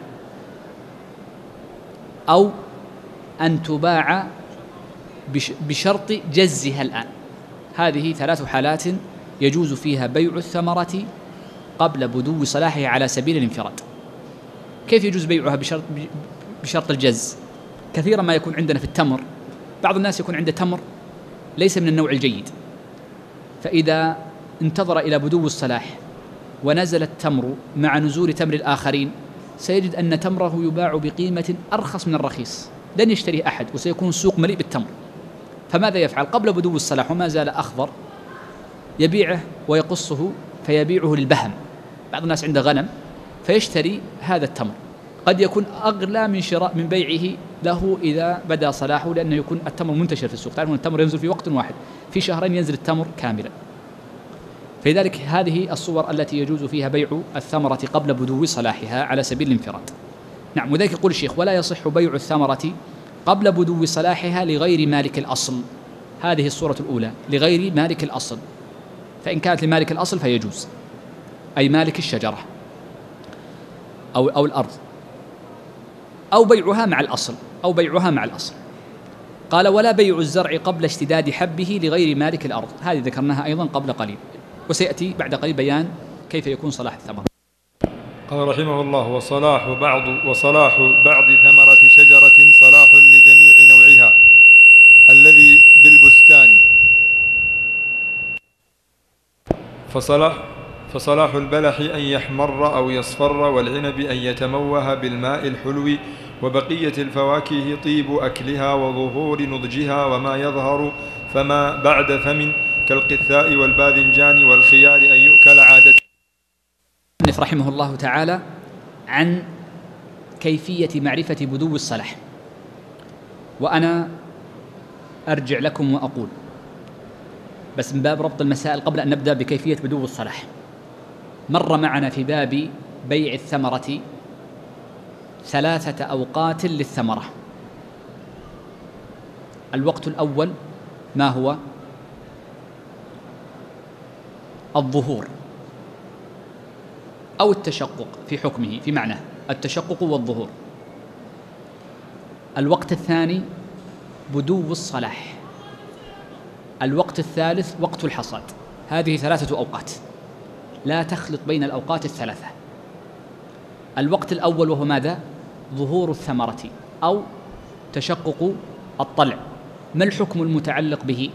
أو أن تباع بشرط جزها الآن. هذه ثلاث حالات يجوز فيها بيع الثمرة قبل بدو صلاحها على سبيل الانفراد. كيف يجوز بيعها بشرط, بشرط الجز؟ كثيرا ما يكون عندنا في التمر، بعض الناس يكون عنده تمر ليس من النوع الجيد، فإذا انتظر إلى بدو الصلاح ونزل التمر مع نزول تمر الآخرين سيجد أن تمره يباع بقيمة أرخص من الرخيص، لن يشتري أحد، وسيكون السوق مليء بالتمر. فماذا يفعل؟ قبل بدو الصلاح وما زال أخضر يبيعه ويقصه فيبيعه للبهم. بعض الناس عنده غنم فيشتري هذا التمر، قد يكون أغلى من شراء من بيعه له إذا بدأ صلاحه، لأنه يكون التمر منتشر في السوق. تعرفون التمر ينزل في وقت واحد، في شهرين ينزل التمر كاملا. فلذلك هذه الصور التي يجوز فيها بيع الثمرة قبل بدو صلاحها على سبيل الانفراد. نعم، وذلك يقول الشيخ: ولا يصح بيع الثمرة قبل بدو صلاحها لغير مالك الأصل. هذه الصورة الأولى لغير مالك الأصل، فإن كانت لمالك الأصل فيجوز، أي مالك الشجرة أو, أو الأرض، أو بيعها مع الأصل أو بيعها مع الأصل. قال: ولا بيع الزرع قبل اشتداد حبه لغير مالك الأرض. هذه ذكرناها أيضا قبل قليل، وسيأتي بعد قليل بيان كيف يكون صلاح الثمرة. قال رحمه الله: وصلاح بعض وصلاح بعض ثمرة شجرة صلاح لجميع نوعها الذي بالبستان، فصلاح فصلاح البلح أن يحمر أو يصفر، والعنب أن يتموه بالماء الحلو، وبقية الفواكه طيب أكلها وظهور نضجها وما يظهر فما بعد فم كالقثاء والباذنجان والخيار أن يؤكل عادة. رحمه الله تعالى عن كيفية معرفة بدو الصلاح، وأنا أرجع لكم وأقول بس من باب ربط المسائل قبل أن نبدأ بكيفية بدو الصلاح. مر معنا في باب بيع الثمرة ثلاثة أوقات للثمرة. الوقت الأول ما هو؟ الظهور أو التشقق في حكمه، في معناه التشقق والظهور. الوقت الثاني بدو الصلاح. الوقت الثالث وقت الحصاد. هذه ثلاثة أوقات، لا تخلط بين الأوقات الثلاثة. الوقت الأول وهو ماذا؟ ظهور الثمرة أو تشقق الطلع، ما الحكم المتعلق به؟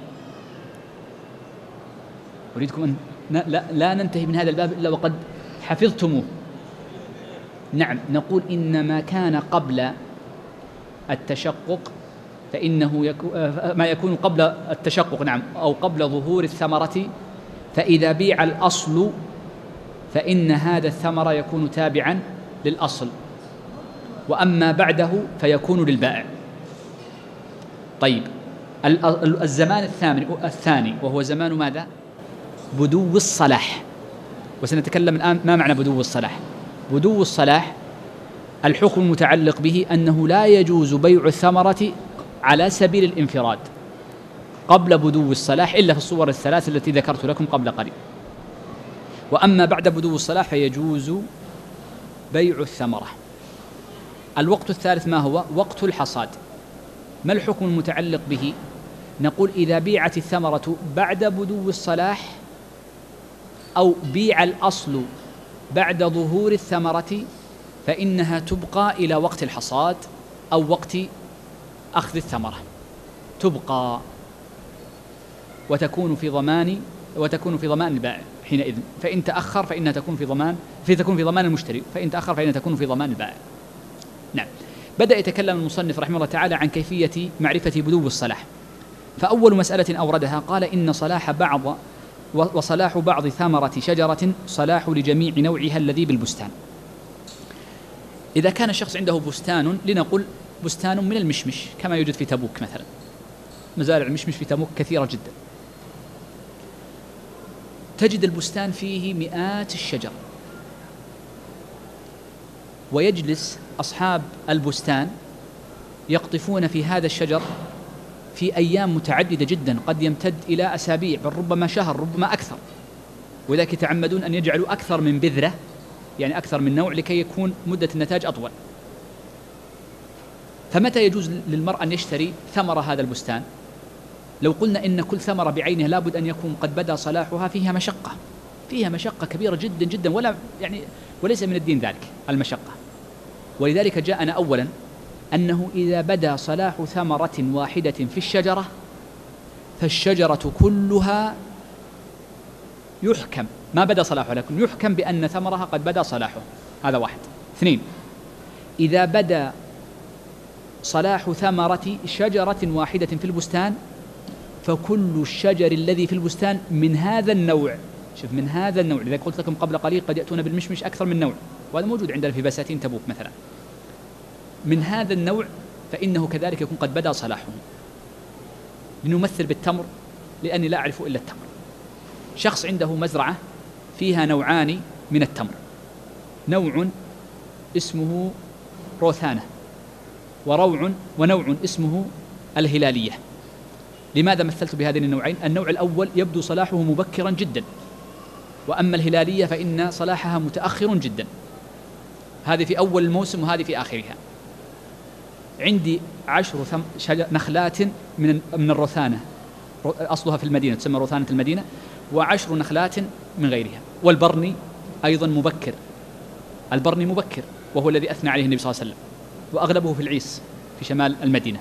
أريدكم أن لا, لا ننتهي من هذا الباب إلا وقد حفظتموه. نعم، نقول إن ما كان قبل التشقق فإنه يكو ما يكون قبل التشقق نعم أو قبل ظهور الثمرة، فإذا بيع الأصل فإن هذا الثمر يكون تابعا للأصل، وأما بعده فيكون للبائع. طيب، الزمان الثاني الثاني وهو زمان ماذا؟ بدو الصلاح. وسنتكلم الآن ما معنى بدو الصلاح. بدو الصلاح الحكم المتعلق به أنه لا يجوز بيع الثمرة على سبيل الانفراد قبل بدو الصلاح إلا في الصور الثلاث التي ذكرت لكم قبل قليل، وأما بعد بدو الصلاح فيجوز بيع الثمرة. الوقت الثالث ما هو؟ وقت الحصاد. ما الحكم المتعلق به؟ نقول إذا بيعت الثمرة بعد بدو الصلاح أو بيع الأصل بعد ظهور الثمرة فإنها تبقى إلى وقت الحصاد أو وقت أخذ الثمرة، تبقى وتكون في ضمان وتكون في ضمان البائع حينئذ، فإن تأخر فإنها تكون في ضمان في تكون في ضمان المشتري، فإن تأخر فإنها تكون في ضمان البائع. نعم. بدأ يتكلم المصنف رحمه الله تعالى عن كيفية معرفة بدو الصلاح. فأول مسألة أوردها قال إن صلاح بعض وصلاح بعض ثمرة شجرة صلاح لجميع نوعها الذي بالبستان. إذا كان الشخص عنده بستان، لنقل بستان من المشمش كما يوجد في تبوك مثلا، مزارع المشمش في تبوك كثيرة جدا، تجد البستان فيه مئات الشجر، ويجلس أصحاب البستان يقطفون في هذا الشجر في أيام متعددة جدا، قد يمتد إلى أسابيع بل ربما شهر ربما أكثر، ولذلك يتعمدون أن يجعلوا أكثر من بذرة، يعني أكثر من نوع، لكي يكون مدة النتاج أطول. فمتى يجوز للمرء أن يشتري ثمرة هذا البستان؟ لو قلنا إن كل ثمرة بعينها لابد أن يكون قد بدأ صلاحها، فيها مشقة فيها مشقة كبيرة جدا جدا، ولا يعني وليس من الدين ذلك المشقة. ولذلك جاءنا أولا أنه إذا بدأ صلاح ثمرة واحدة في الشجرة فالشجرة كلها يحكم ما بدأ صلاحه، لكن يحكم بأن ثمرها قد بدأ صلاحه. هذا واحد. اثنين، إذا بدأ صلاح ثمرة شجرة واحدة في البستان فكل الشجر الذي في البستان من هذا النوع، شوف من هذا النوع، لذلك قلت لكم قبل قليل قد يأتون بالمشمش أكثر من نوع، وهذا موجود عندنا في بساتين تبوك مثلا، من هذا النوع فإنه كذلك يكون قد بدأ صلاحه. لنمثل بالتمر لأني لا أعرف إلا التمر. شخص عنده مزرعة فيها نوعان من التمر، نوع اسمه روثانة وروع ونوع اسمه الهلالية. لماذا مثلت بهذين النوعين؟ النوع الأول يبدو صلاحه مبكرا جدا، وأما الهلالية فإن صلاحها متأخر جدا، هذه في أول الموسم وهذه في آخرها. عندي عشر نخلات من من الروثانة، أصلها في المدينة تسمى روثانة المدينة، وعشر نخلات من غيرها. والبرني أيضا مبكر، البرني مبكر وهو الذي أثنى عليه النبي صلى الله عليه وسلم، وأغلبه في العيس في شمال المدينة.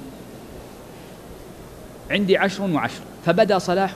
عندي عشر وعشر، فبدأ صلاح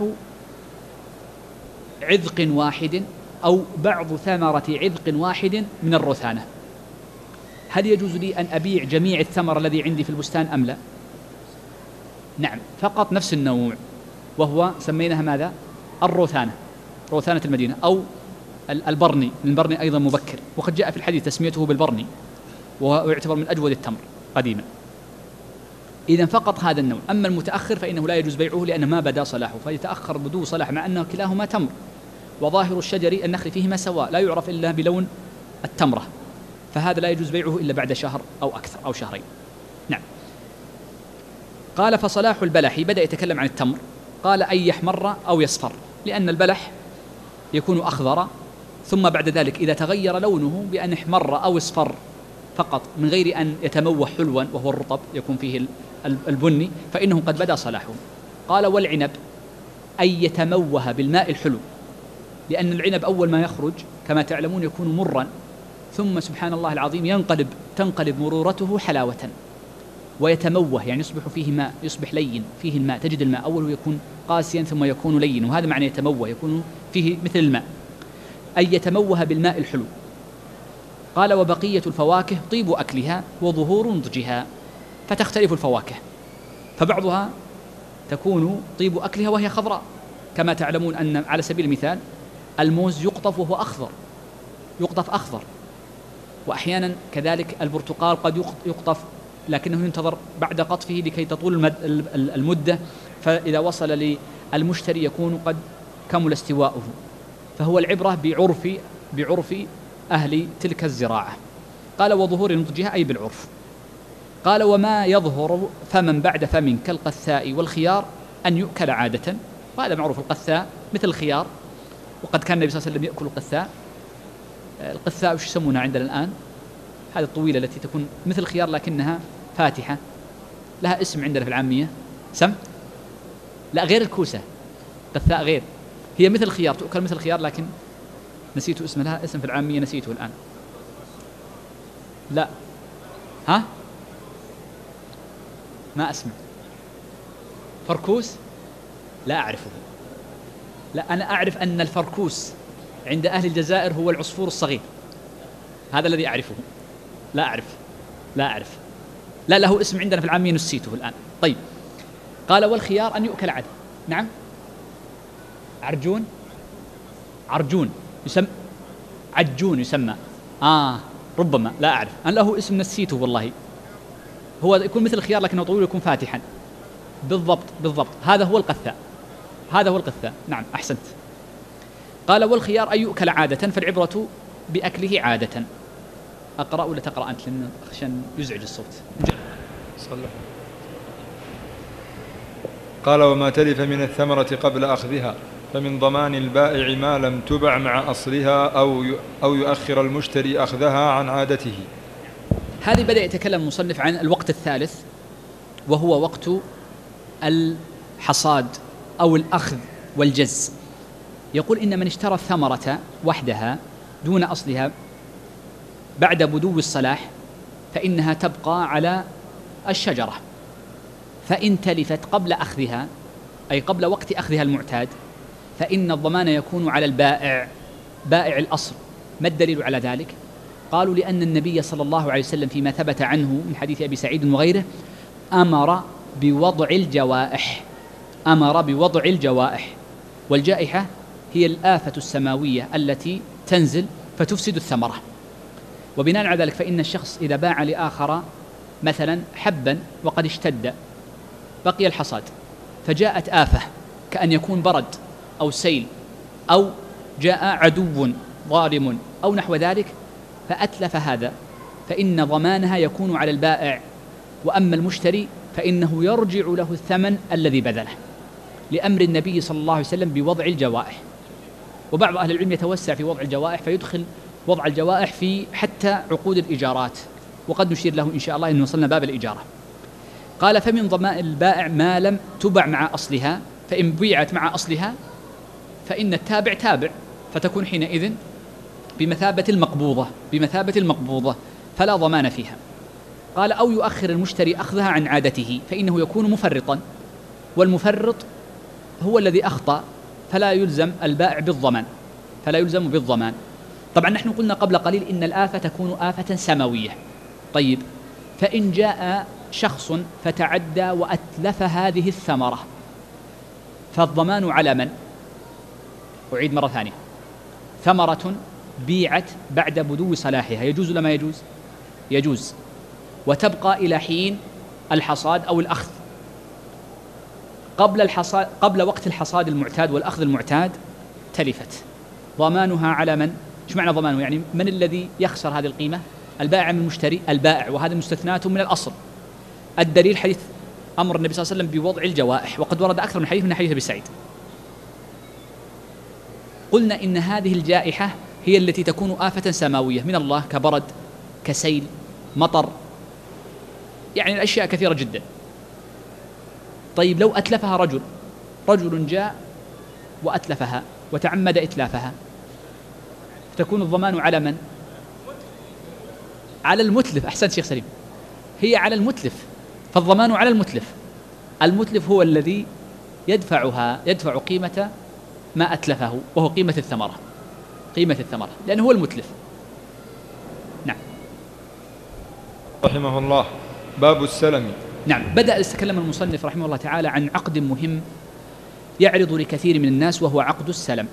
عذق واحد أو بعض ثمرة عذق واحد من الروثانة. هل يجوز لي أن أبيع جميع الثمر الذي عندي في البستان أم لا؟ نعم، فقط نفس النوع، وهو سميناها ماذا؟ الروثانة، روثانة المدينة، أو البرني. البرني أيضا مبكر، وقد جاء في الحديث تسميته بالبرني، ويعتبر من أجود التمر قديما. إذن فقط هذا النوع. أما المتأخر فإنه لا يجوز بيعه لأنه ما بدأ صلاحه، فيتأخر بدو صلاح، مع أنه كلاهما تمر، وظاهر الشجر النخل فيهما سواء، لا يعرف إلا بلون التمرة، فهذا لا يجوز بيعه إلا بعد شهر أو أكثر أو شهرين. نعم. قال فصلاح البلح، بدأ يتكلم عن التمر، قال أن يحمر أو يصفر، لأن البلح يكون أخضر، ثم بعد ذلك إذا تغير لونه بأن احمر أو اصفر فقط من غير أن يتموه حلوا وهو الرطب يكون فيه البني، فإنه قد بدأ صلاحه. قال والعنب أن يتموه بالماء الحلو، لأن العنب أول ما يخرج كما تعلمون يكون مرا، ثم سبحان الله العظيم ينقلب تنقلب مرورته حلاوة، ويتموه، يعني يصبح فيه ماء، يصبح لين فيه الماء، تجد الماء أوله يكون قاسيا ثم يكون لين، وهذا معنى يتموه، يكون فيه مثل الماء، أي يتموه بالماء الحلو. قال وبقية الفواكه طيب أكلها وظهور نضجها، فتختلف الفواكه، فبعضها تكون طيب أكلها وهي خضراء، كما تعلمون أن على سبيل المثال الموز يقطف وهو أخضر، يقطف أخضر، وأحيانا كذلك البرتقال قد يقطف لكنه ينتظر بعد قطفه لكي تطول المدة، فإذا وصل للمشتري يكون قد كمل استواؤه. فهو العبرة بعرف بعرف أهل تلك الزراعة. قال وظهور نضجها أي بالعرف. قال وما يظهر فمن بعد فم كالقثاء والخيار أن يؤكل عادة، وهذا معروف، القثاء مثل الخيار، وقد كان النبي صلى الله عليه وسلم يأكل القثاء. القثاء وش يسمونها عندنا الآن؟ هذه الطويلة التي تكون مثل الخيار لكنها فاتحة، لها اسم عندنا في العامية، سم؟ لا غير الكوسة، قثاء غير، هي مثل الخيار، تؤكل مثل الخيار لكن نسيت اسمها، لها اسم في العامية نسيته الآن. لا ها ما أسمع. فركوس؟ لا أعرفه. لا أنا أعرف أن الفركوس عند أهل الجزائر هو العصفور الصغير، هذا الذي أعرفه. لا أعرف لا أعرف لا له اسم عندنا في العامية نسيته الآن. طيب قال والخيار أن يؤكل عادة. نعم عرجون، عرجون يسمى عجون يسمى، آه ربما لا أعرف، أنا له اسم نسيته والله. هو يكون مثل الخيار لكنه طويل يكون فاتحا. بالضبط بالضبط، هذا هو القثاء، هذا هو القثاء. نعم أحسنت. قال والخيار أن يؤكل عادة، فالعبرة بأكله عادة. أقرأ ولا تقرأ أنت لأن عشان يزعج الصوت؟ صلح. قال وما تلف من الثمرة قبل أخذها فمن ضمان البائع ما لم تبع مع أصلها أو أو يؤخر المشتري أخذها عن عادته. هذه بدأ يتكلم المصنف عن الوقت الثالث، وهو وقت الحصاد أو الأخذ والجز. يقول إن من اشترى الثمرة وحدها دون أصلها بعد بدو الصلاح فإنها تبقى على الشجرة، فإن تلفت قبل أخذها أي قبل وقت أخذها المعتاد فإن الضمان يكون على البائع، بائع الأصل. ما الدليل على ذلك؟ قالوا لأن النبي صلى الله عليه وسلم فيما ثبت عنه من حديث أبي سعيد وغيره أمر بوضع الجوائح، أمر بوضع الجوائح، والجائحة هي الآفة السماوية التي تنزل فتفسد الثمرة. وبناء على ذلك فإن الشخص إذا باع لآخر مثلا حبا وقد اشتد بقي الحصاد، فجاءت آفة كأن يكون برد أو سيل أو جاء عدو ظالم أو نحو ذلك فأتلف هذا، فإن ضمانها يكون على البائع، وأما المشتري فإنه يرجع له الثمن الذي بذله، لأمر النبي صلى الله عليه وسلم بوضع الجوائح. وبعض أهل العلم يتوسع في وضع الجوائح فيدخل وضع الجوائح في حتى عقود الإيجارات، وقد نشير له إن شاء الله إن وصلنا باب الإيجارة. قال فمن ضمان البائع ما لم تبع مع أصلها، فإن بيعت مع أصلها فإن التابع تابع، فتكون حينئذ بمثابة المقبوضة، بمثابة المقبوضة فلا ضمان فيها. قال أو يؤخر المشتري أخذها عن عادته فإنه يكون مفرطا، والمفرط هو الذي أخطأ فلا يلزم البائع بالضمان، فلا يلزم بالضمان. طبعا نحن قلنا قبل قليل إن الآفة تكون آفة سماوية. طيب فإن جاء شخص فتعدى وأتلف هذه الثمرة فالضمان على من؟ أعيد مرة ثانية، ثمرة بيعت بعد بدو صلاحها يجوز ولا ما يجوز؟ يجوز، وتبقى إلى حين الحصاد أو الأخذ. قبل الحصاد، قبل وقت الحصاد المعتاد والأخذ المعتاد تلفت، ضمانها على من؟ ايش معنى ضمانه؟ يعني من الذي يخسر هذه القيمة؟ البائع من المشتري؟ البائع، وهذا مستثنات من الأصل. الدليل حديث أمر النبي صلى الله عليه وسلم بوضع الجوائح، وقد ورد أكثر من حديث من حديث أبي سعيد. قلنا إن هذه الجائحة هي التي تكون آفة سماوية من الله كبرد كسيل مطر، يعني الأشياء كثيرة جدا. طيب لو أتلفها رجل، رجل جاء وأتلفها وتعمد إتلافها تكون الضمان على من؟ على المتلف. أحسنت شيخ سليم، هي على المتلف. فالضمان على المتلف. المتلف هو الذي يدفعها يدفع قيمة ما أتلفه، وهو قيمة الثمرة قيمة الثمرة لأنه هو المتلف. نعم. رحمه الله. باب السلم. نعم. بدأ يتكلم المصنف رحمه الله تعالى عن عقد مهم يعرض لكثير من الناس، وهو عقد السلم.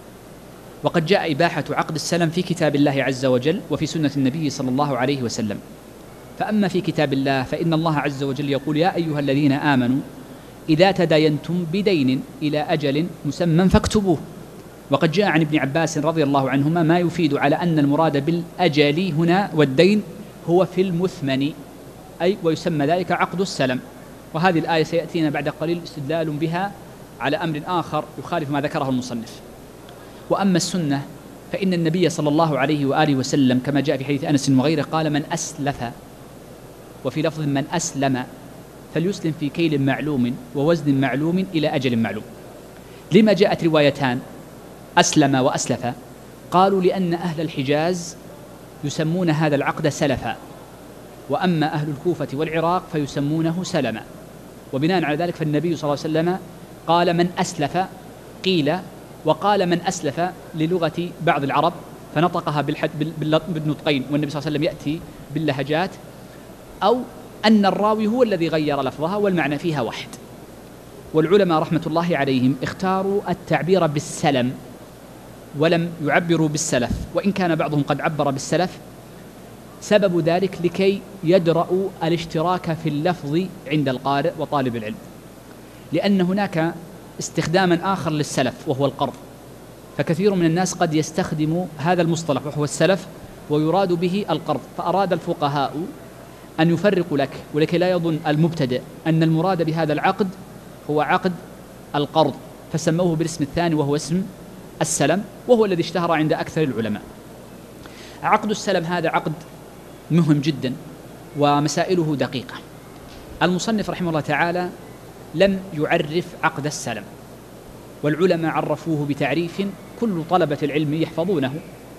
وقد جاء إباحة عقد السلم في كتاب الله عز وجل وفي سنة النبي صلى الله عليه وسلم. فأما في كتاب الله فإن الله عز وجل يقول: يا أيها الذين آمنوا إذا تداينتم بدين إلى أجل مسمى فاكتبوه. وقد جاء عن ابن عباس رضي الله عنهما ما يفيد على أن المراد بالأجل هنا والدين هو في المثمن، أي ويسمى ذلك عقد السلم. وهذه الآية سيأتينا بعد قليل استدلال بها على أمر آخر يخالف ما ذكره المصنف. وأما السنة فإن النبي صلى الله عليه وآله وسلم كما جاء في حديث أنس وغيره قال: من أسلف، وفي لفظ من أسلم، فليسلم في كيل معلوم ووزن معلوم إلى أجل معلوم. لما جاءت روايتان أسلم وأسلف؟ قالوا لأن أهل الحجاز يسمون هذا العقد سلفا، وأما أهل الكوفة والعراق فيسمونه سلما. وبناء على ذلك فالنبي صلى الله عليه وسلم قال من أسلف، قيل وقال من أسلف للغة بعض العرب فنطقها بالنطقين، والنبي صلى الله عليه وسلم يأتي باللهجات، أو أن الراوي هو الذي غير لفظها والمعنى فيها واحد. والعلماء رحمة الله عليهم اختاروا التعبير بالسلم ولم يعبروا بالسلف، وإن كان بعضهم قد عبر بالسلف. سبب ذلك لكي يدرأوا الاشتراك في اللفظ عند القارئ وطالب العلم، لأن هناك استخداما آخر للسلف وهو القرض. فكثير من الناس قد يستخدم هذا المصطلح وهو السلف ويراد به القرض، فأراد الفقهاء أن يفرقوا لك ولكي لا يظن المبتدئ أن المراد بهذا العقد هو عقد القرض، فسموه بالاسم الثاني وهو اسم السلم، وهو الذي اشتهر عند أكثر العلماء. عقد السلم هذا عقد مهم جدا ومسائله دقيقة. المصنف رحمه الله تعالى لم يعرف عقد السلم، والعلماء عرفوه بتعريف كل طلبة العلم يحفظونه،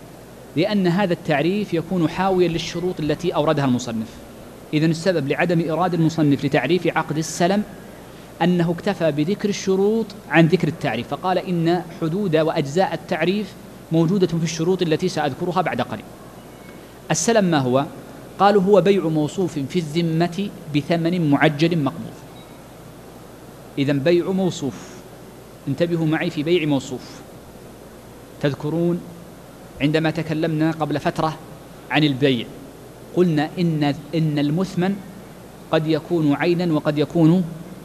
لأن هذا التعريف يكون حاويا للشروط التي أوردها المصنف. إذن السبب لعدم إراد المصنف لتعريف عقد السلم أنه اكتفى بذكر الشروط عن ذكر التعريف، فقال إن حدود وأجزاء التعريف موجودة في الشروط التي سأذكرها بعد قليل. السلم ما هو؟ قالوا هو بيع موصوف في الذمة بثمن معجل مقبوض. إذن بيع موصوف، انتبهوا معي في بيع موصوف. تذكرون عندما تكلمنا قبل فترة عن البيع قلنا إن إن المثمن قد يكون عينا وقد يكون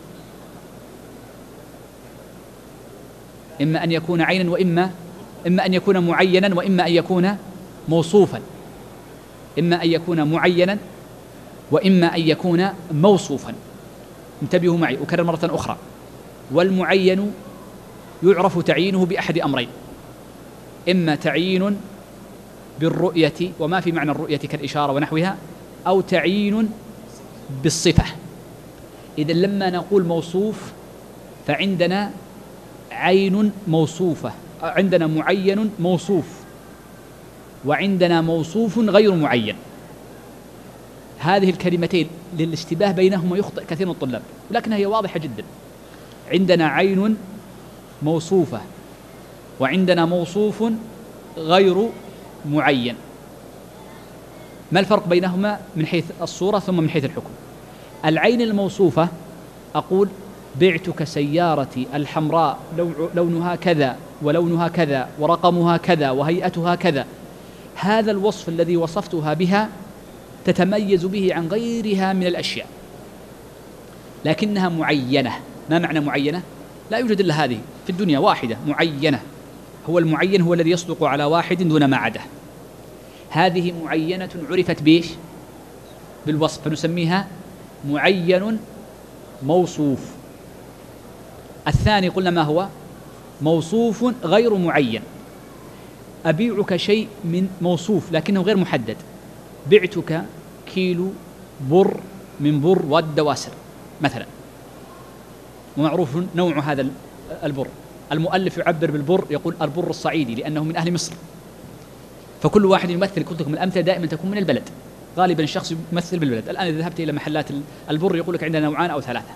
إما أن يكون عينا وإما إما أن يكون معينا وإما أن يكون موصوفا إما أن يكون معينا وإما أن يكون موصوفا. انتبهوا معي، أكرر مرة أخرى. والمعين يعرف تعيينه بأحد أمرين: إما تعيين بالرؤية وما في معنى الرؤية كالإشارة ونحوها، أو تعيين بالصفة. إذن لما نقول موصوف فعندنا عين موصوفة، عندنا معين موصوف، وعندنا موصوف غير معين. هذه الكلمتين للاشتباه بينهما يخطئ كثير من الطلاب، ولكنها هي واضحة جدا. عندنا عين موصوفة وعندنا موصوف غير معين. ما الفرق بينهما من حيث الصورة ثم من حيث الحكم؟ العين الموصوفة أقول بعتك سيارتي الحمراء لونها كذا ولونها كذا ورقمها كذا وهيئتها كذا. هذا الوصف الذي وصفتها بها تتميز به عن غيرها من الأشياء، لكنها معينة. ما معنى معينة؟ لا يوجد إلا هذه في الدنيا واحدة معينة. هو المعين هو الذي يصدق على واحد دون ما عداه. هذه معينة عرفت بإيش؟ بالوصف، فنسميها معين موصوف. الثاني قلنا ما هو؟ موصوف غير معين. أبيعك شيء من موصوف لكنه غير محدد. بعتك كيلو بر من بر والدواسر مثلا، ومعروف نوع هذا البر. المؤلف يعبر بالبر يقول البر الصعيدي لأنه من أهل مصر، فكل واحد يمثل. قلت لكم الأمثلة دائما تكون من البلد. غالبا الشخص يمثل بالبلد. الآن إذا ذهبت إلى محلات البر يقول لك عندنا نوعان أو ثلاثة،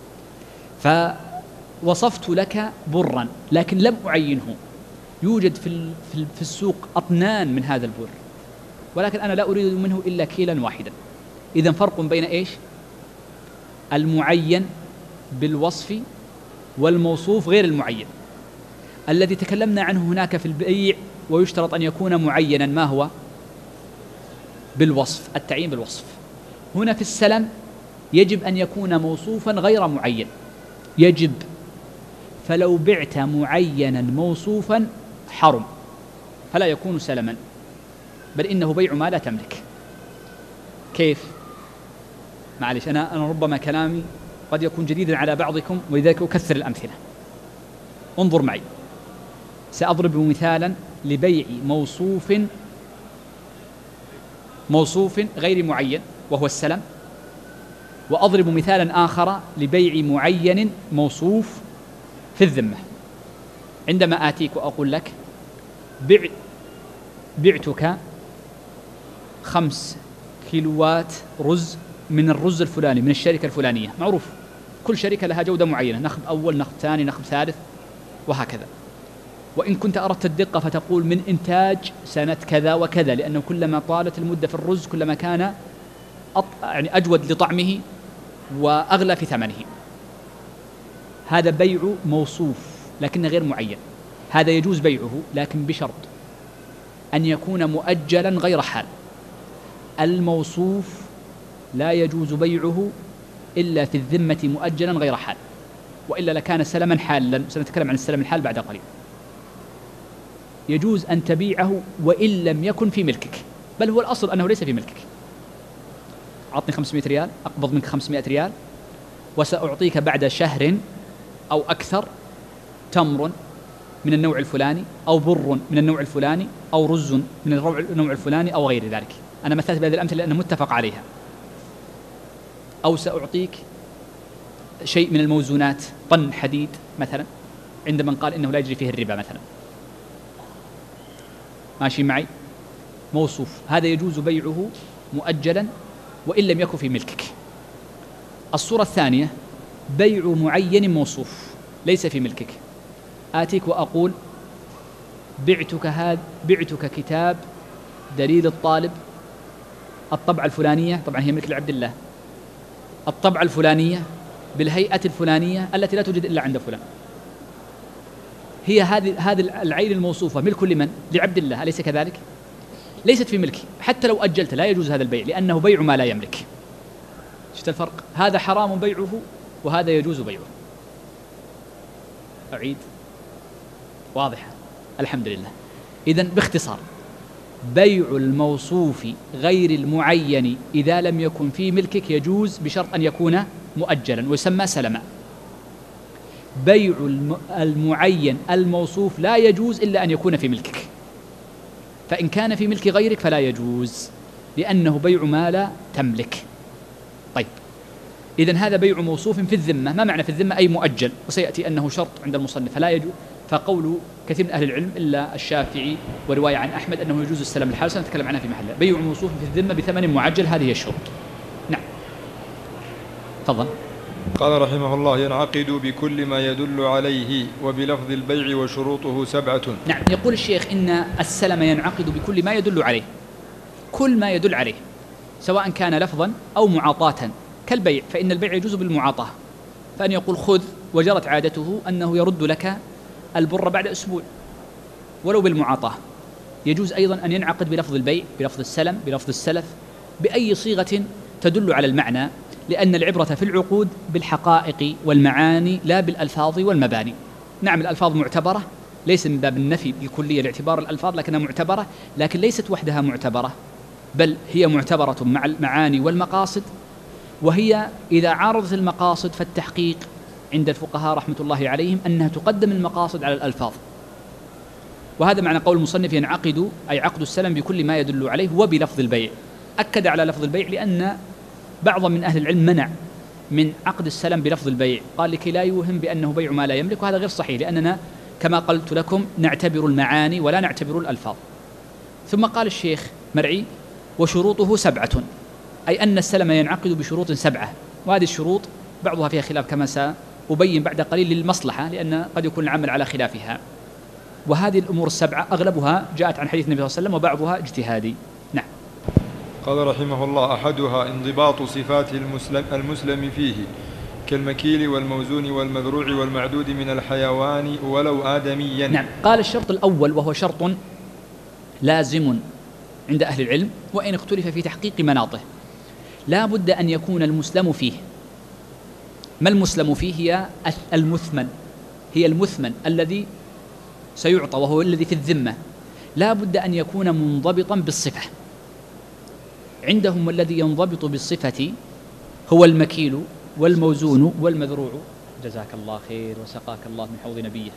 فوصفت لك برا لكن لم أعينه. يوجد في في السوق أطنان من هذا البر، ولكن أنا لا أريد منه إلا كيلا واحدا. إذن فرق بين إيش؟ المعين بالوصف والموصوف غير المعين. الذي تكلمنا عنه هناك في البيع ويشترط أن يكون معينا، ما هو؟ بالوصف، التعيين بالوصف. هنا في السلم يجب أن يكون موصوفا غير معين، يجب. فلو بعت معينا موصوفا حرم، فلا يكون سلما، بل إنه بيع ما لا تملك. كيف؟ معلش أنا أنا ربما كلامي قد يكون جديدا على بعضكم، ولذلك أكثر الأمثلة. انظر معي، سأضرب مثالا لبيع موصوف موصوف غير معين وهو السلم، وأضرب مثالا آخر لبيع معين موصوف في الذمة. عندما آتيك وأقول لك بع بعتك خمس كيلوات رز من الرز الفلاني من الشركة الفلانية، معروف كل شركة لها جودة معينة، نخب أول نخب ثاني نخب ثالث وهكذا. وإن كنت أردت الدقة فتقول من إنتاج سنة كذا وكذا، لأنه كلما طالت المدة في الرز كلما كان يعني أجود لطعمه وأغلى في ثمنه. هذا بيع موصوف لكنه غير معين. هذا يجوز بيعه لكن بشرط أن يكون مؤجلا غير حال. الموصوف لا يجوز بيعه إلا في الذمة مؤجلا غير حال، وإلا لكان سلما حالا. سنتكلم عن السلم الحال بعد قليل. يجوز أن تبيعه وإن لم يكن في ملكك، بل هو الأصل أنه ليس في ملكك. أعطني خمسمائة ريال، أقبض منك خمسمائة ريال، وسأعطيك بعد شهر أو أكثر تمر من النوع الفلاني، أو بر من النوع الفلاني، أو رز من النوع الفلاني، أو غير ذلك. أنا مثلت بهذه الأمثلة لأنه متفق عليها. أو سأعطيك شيء من الموزونات، طن حديد مثلا، عند من قال إنه لا يجري فيه الربا مثلا. ماشي معي؟ موصوف، هذا يجوز بيعه مؤجلا وإن لم يكن في ملكك. الصورة الثانية بيع معين موصوف ليس في ملكك. آتيك وأقول بعتك هذا بعتك كتاب دليل الطالب الطبعة الفلانية، طبعا هي ملك لعبد الله، الطبعة الفلانية بالهيئة الفلانية التي لا توجد إلا عند فلان. هي هذه هذه العين الموصوفة ملك لمن؟ لعبد الله، أليس كذلك؟ ليست في ملكي، حتى لو أجلت لا يجوز هذا البيع لأنه بيع ما لا يملك. شفت الفرق؟ هذا حرام بيعه وهذا يجوز بيعه. أعيد؟ واضحة؟ الحمد لله. إذن باختصار بيع الموصوف غير المعين إذا لم يكن في ملكك يجوز بشرط أن يكون مؤجلا ويسمى سلما. بيع المعين الموصوف لا يجوز إلا أن يكون في ملكك، فإن كان في ملك غيرك فلا يجوز لأنه بيع ما لا تملك. طيب، إذن هذا بيع موصوف في الذمة. ما معنى في الذمة؟ أي مؤجل، وسيأتي أنه شرط عند المصنف فلا يجوز. فقول كثير من أهل العلم إلا الشافعي ورواية عن أحمد أنه يجوز السلم الحال، سنتكلم عنها في محلها. بيع موصوف في الذمة بثمن معجل، هذه هي الشروط. نعم، تفضل. قال رحمه الله: ينعقد بكل ما يدل عليه وبلفظ البيع وشروطه سبعة. نعم، يقول الشيخ إن السلم ينعقد بكل ما يدل عليه، كل ما يدل عليه سواء كان لفظا أو معاطاة كالبيع، فإن البيع يجوز بالمعاطاة، فأن يقول خذ، وجرت عادته أنه يرد لك البر بعد أسبوع ولو بالمعاطاة. يجوز أيضا أن ينعقد بلفظ البيع، بلفظ السلم، بلفظ السلف، بأي صيغة تدل على المعنى، لأن العبرة في العقود بالحقائق والمعاني لا بالألفاظ والمباني. نعم، الألفاظ معتبرة، ليس من باب النفي بالكلية لاعتبار الألفاظ، لكنها معتبرة، لكن ليست وحدها معتبرة، بل هي معتبرة مع المعاني والمقاصد. وهي إذا عارضت المقاصد فالتحقيق عند الفقهاء رحمة الله عليهم أنها تقدم المقاصد على الألفاظ. وهذا معنى قول المصنف ينعقد، أي عقد السلم بكل ما يدل عليه وبلفظ البيع. أكد على لفظ البيع لأن بعض من أهل العلم منع من عقد السلم بلفظ البيع، قال لكي لا يوهم بأنه بيع ما لا يملك، وهذا غير صحيح، لأننا كما قلت لكم نعتبر المعاني ولا نعتبر الألفاظ. ثم قال الشيخ مرعي: وشروطه سبعة، أي أن السلم ينعقد بشروط سبعة، وهذه الشروط بعضها فيها خلاف كما سأبين بعد قليل للمصلحة، لأن قد يكون العمل على خلافها. وهذه الأمور السبعة أغلبها جاءت عن حديث النبي صلى الله عليه وسلم وبعضها اجتهادي. نعم. قال رحمه الله: أحدها انضباط صفات المسلم, المسلم فيه كالمكيل والموزون والمذروع والمعدود من الحيوان ولو آدميا. نعم. قال الشرط الأول وهو شرط لازم عند أهل العلم وإن اختلف في تحقيق مناطه، لا بد أن يكون المسلم فيه. ما المسلم فيه؟ هي المثمن، هي المثمن الذي سيعطى وهو الذي في الذمة، لا بد أن يكون منضبطا بالصفة. عندهم الذي ينضبط بالصفة هو المكيل والموزون والمذروع. جزاك الله خير وسقاك الله من حوض نبيه.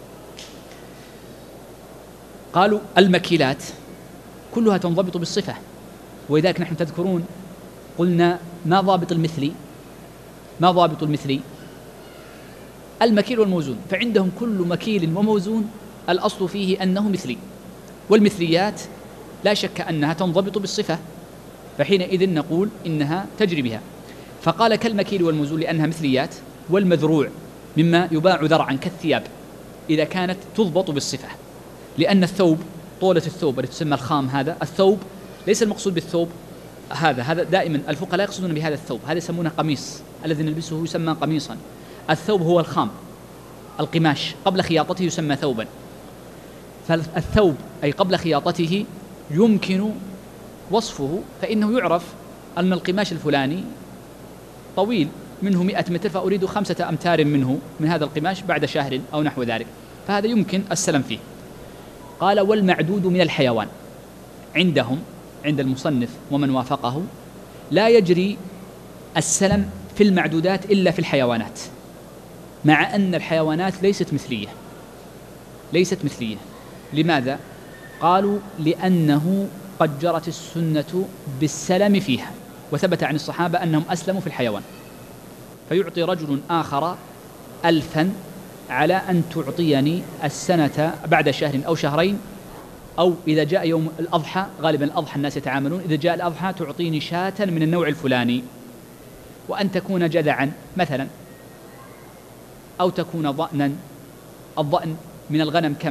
قالوا المكيلات كلها تنضبط بالصفة، ولذلك نحن تذكرون قلنا ما ضابط المثلي؟ ما ضابط المثلي؟ المكيل والموزون، فعندهم كل مكيل وموزون الأصل فيه أنه مثلي، والمثليات لا شك أنها تنضبط بالصفة، فحينئذ نقول إنها تجري بها. فقال كالمكيل والموزون لأنها مثليات، والمذروع مما يباع ذرعا كالثياب إذا كانت تضبط بالصفة، لأن الثوب طولة الثوب التي تسمى الخام، هذا الثوب ليس المقصود بالثوب هذا هذا دائما الفقهاء لا يقصدون بهذا الثوب، هذا يسمونه قميص، الذي نلبسه يسمى قميصا. الثوب هو الخام، القماش قبل خياطته يسمى ثوبا. فالثوب أي قبل خياطته يمكن وصفه، فإنه يعرف أن القماش الفلاني طويل منه مئة متر، فأريد خمسة أمتار منه من هذا القماش بعد شهر أو نحو ذلك، فهذا يمكن السلم فيه. قال والمعدود من الحيوان، عندهم عند المصنف ومن وافقه لا يجري السلم في المعدودات إلا في الحيوانات، مع أن الحيوانات ليست مثلية، ليست مثلية. لماذا؟ قالوا لأنه قد جرت السنة بالسلم فيها، وثبت عن الصحابة أنهم أسلموا في الحيوان، فيعطي رجل آخر ألفا على أن تعطيني السنة بعد شهر أو شهرين، أو إذا جاء يوم الأضحى، غالبا الأضحى الناس يتعاملون، إذا جاء الأضحى تعطيني شاة من النوع الفلاني، وأن تكون جذعا مثلا، أو تكون ضأنا. الضأن من الغنم كم؟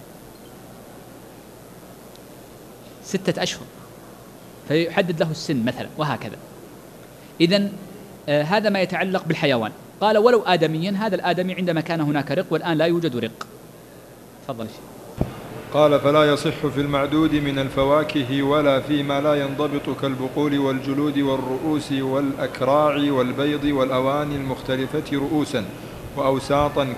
ستة أشهر، فيحدد له السن مثلا، وهكذا. إذن آه هذا ما يتعلق بالحيوان. قال ولو آدميا، هذا الآدمي عندما كان هناك رق، والآن لا يوجد رق. تفضل شيء. قال فلا يصح في المعدود من الفواكه ولا فيما لا ينضبط كالبقول والجلود والرؤوس والأكراع والبيض والأواني المختلفة رؤوسا وأوساطا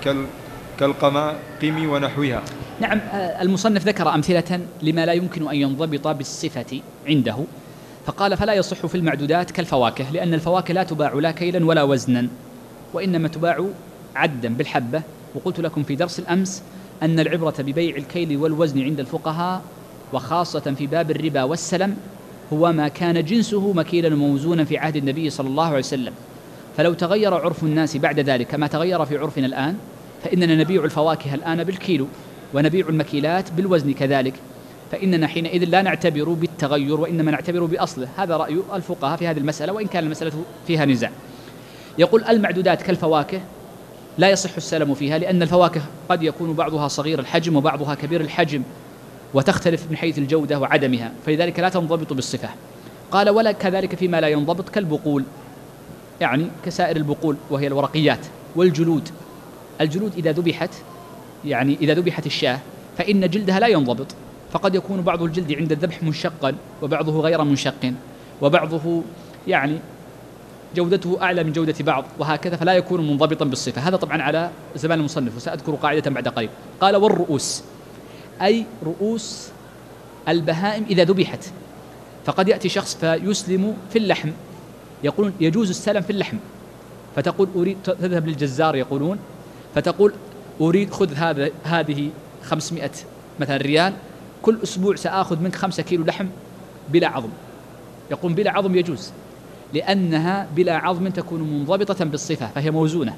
كالقماقم ونحوها. نعم. المصنف ذكر أمثلة لما لا يمكن أن ينضبط بالصفة عنده، فقال فلا يصح في المعدودات كالفواكه، لأن الفواكه لا تباع لا كيلا ولا وزنا، وإنما تباع عدا بالحبة. وقلت لكم في درس الأمس أن العبرة ببيع الكيل والوزن عند الفقهاء، وخاصة في باب الربا والسلم، هو ما كان جنسه مكيلا وموزونا في عهد النبي صلى الله عليه وسلم. فلو تغير عرف الناس بعد ذلك كما تغير في عرفنا الآن، فإننا نبيع الفواكه الآن بالكيلو ونبيع المكيلات بالوزن كذلك، فإننا حينئذ لا نعتبر بالتغير وإنما نعتبر بأصله. هذا رأي الفقهاء في هذه المسألة، وإن كان المسألة فيها نزاع. يقول المعدودات كالفواكه لا يصح السلم فيها، لأن الفواكه قد يكون بعضها صغير الحجم وبعضها كبير الحجم، وتختلف من حيث الجودة وعدمها، فلذلك لا تنضبط بالصفة. قال ولا كذلك فيما لا ينضبط كالبقول، يعني كسائر البقول وهي الورقيات، والجلود. الجلود إذا ذبحت، يعني إذا ذبحت الشاة فإن جلدها لا ينضبط، فقد يكون بعض الجلد عند الذبح منشقا وبعضه غير منشق، وبعضه يعني جودته أعلى من جودة بعض، وهكذا، فلا يكون منضبطا بالصفة. هذا طبعا على زمان المصنف، وسأذكر قاعدة بعد قليل. قال والرؤوس، أي رؤوس البهائم إذا ذبحت، فقد يأتي شخص فيسلم في اللحم، يقولون يجوز السلم في اللحم، فتقول أريد، تذهب للجزار يقولون، فتقول أريد خذ هذا هذه خمسمائة مثلا ريال، كل أسبوع سآخذ منك خمسة كيلو لحم بلا عظم. يقول بلا عظم يجوز، لأنها بلا عظم تكون منضبطة بالصفة فهي موزونة.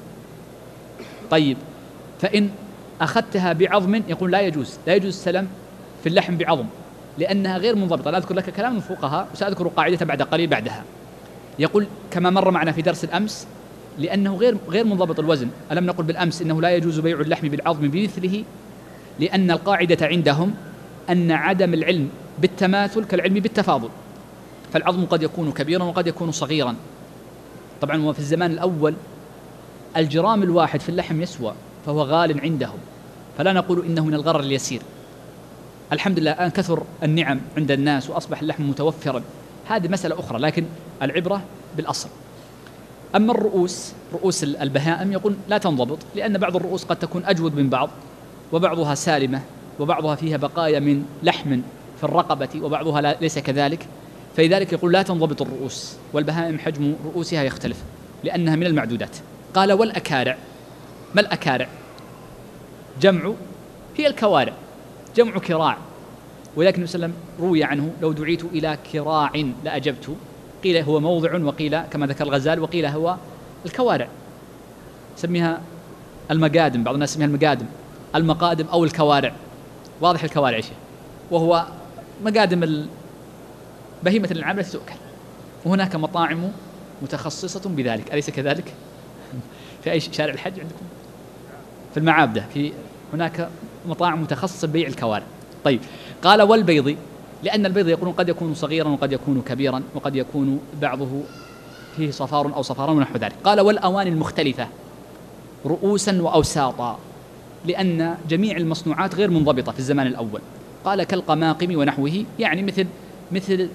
طيب فإن أخذتها بعظم، يقول لا يجوز، لا يجوز السلم في اللحم بعظم، لأنها غير منضبطة. لا أذكر لك كلام الفقهاء وسأذكر قاعدة بعد قليل بعدها. يقول كما مر معنا في درس الأمس لأنه غير غير منضبط الوزن. ألم نقل بالأمس إنه لا يجوز بيع اللحم بالعظم بمثله، لأن القاعدة عندهم أن عدم العلم بالتماثل كالعلم بالتفاضل، فالعظم قد يكون كبيرا وقد يكون صغيرا. طبعا وفي الزمان الأول الجرام الواحد في اللحم يسوى، فهو غال عندهم، فلا نقول إنه من الغرر اليسير. الحمد لله الآن كثر النعم عند الناس وأصبح اللحم متوفرا، هذه مسألة أخرى، لكن العبرة بالأصل. أما الرؤوس، رؤوس البهائم يقول لا تنضبط، لأن بعض الرؤوس قد تكون أجود من بعض، وبعضها سالمة، وبعضها فيها بقايا من لحم في الرقبة، وبعضها لا ليس كذلك، فلذلك يقول لا تنضبط الرؤوس، والبهائم حجم رؤوسها يختلف لأنها من المعدودات. قال والأكارع. ما الأكارع؟ جمع، هي الكوارع، جمع كراع. ولكن النبي صلى الله عليه وسلم روي عنه لو دعيت إلى كراع لأجبت، قيل هو موضع، وقيل كما ذكر الغزال، وقيل هو الكوارع، سميها المقادم، بعض الناس يسميها المقادم، المقادم أو الكوارع. واضح الكوارع شيء، وهو مقادم بهيمة الأنعام التي تؤكل. وهناك مطاعم متخصصة بذلك، أليس كذلك؟ في أي شارع الحج عندكم؟ في المعابدة، في هناك مطاعم متخصصة ببيع الكوارع. طيب، قال والبيض، لأن البيض يقولون قد يكون صغيرا وقد يكون كبيرا، وقد يكون بعضه فيه صفار أو صفاران ونحو ذلك. قال والأواني المختلفة رؤوسا وأوساطا، لأن جميع المصنوعات غير منضبطة في الزمان الأول. قال كالقماقم ونحوه، يعني مثل مثل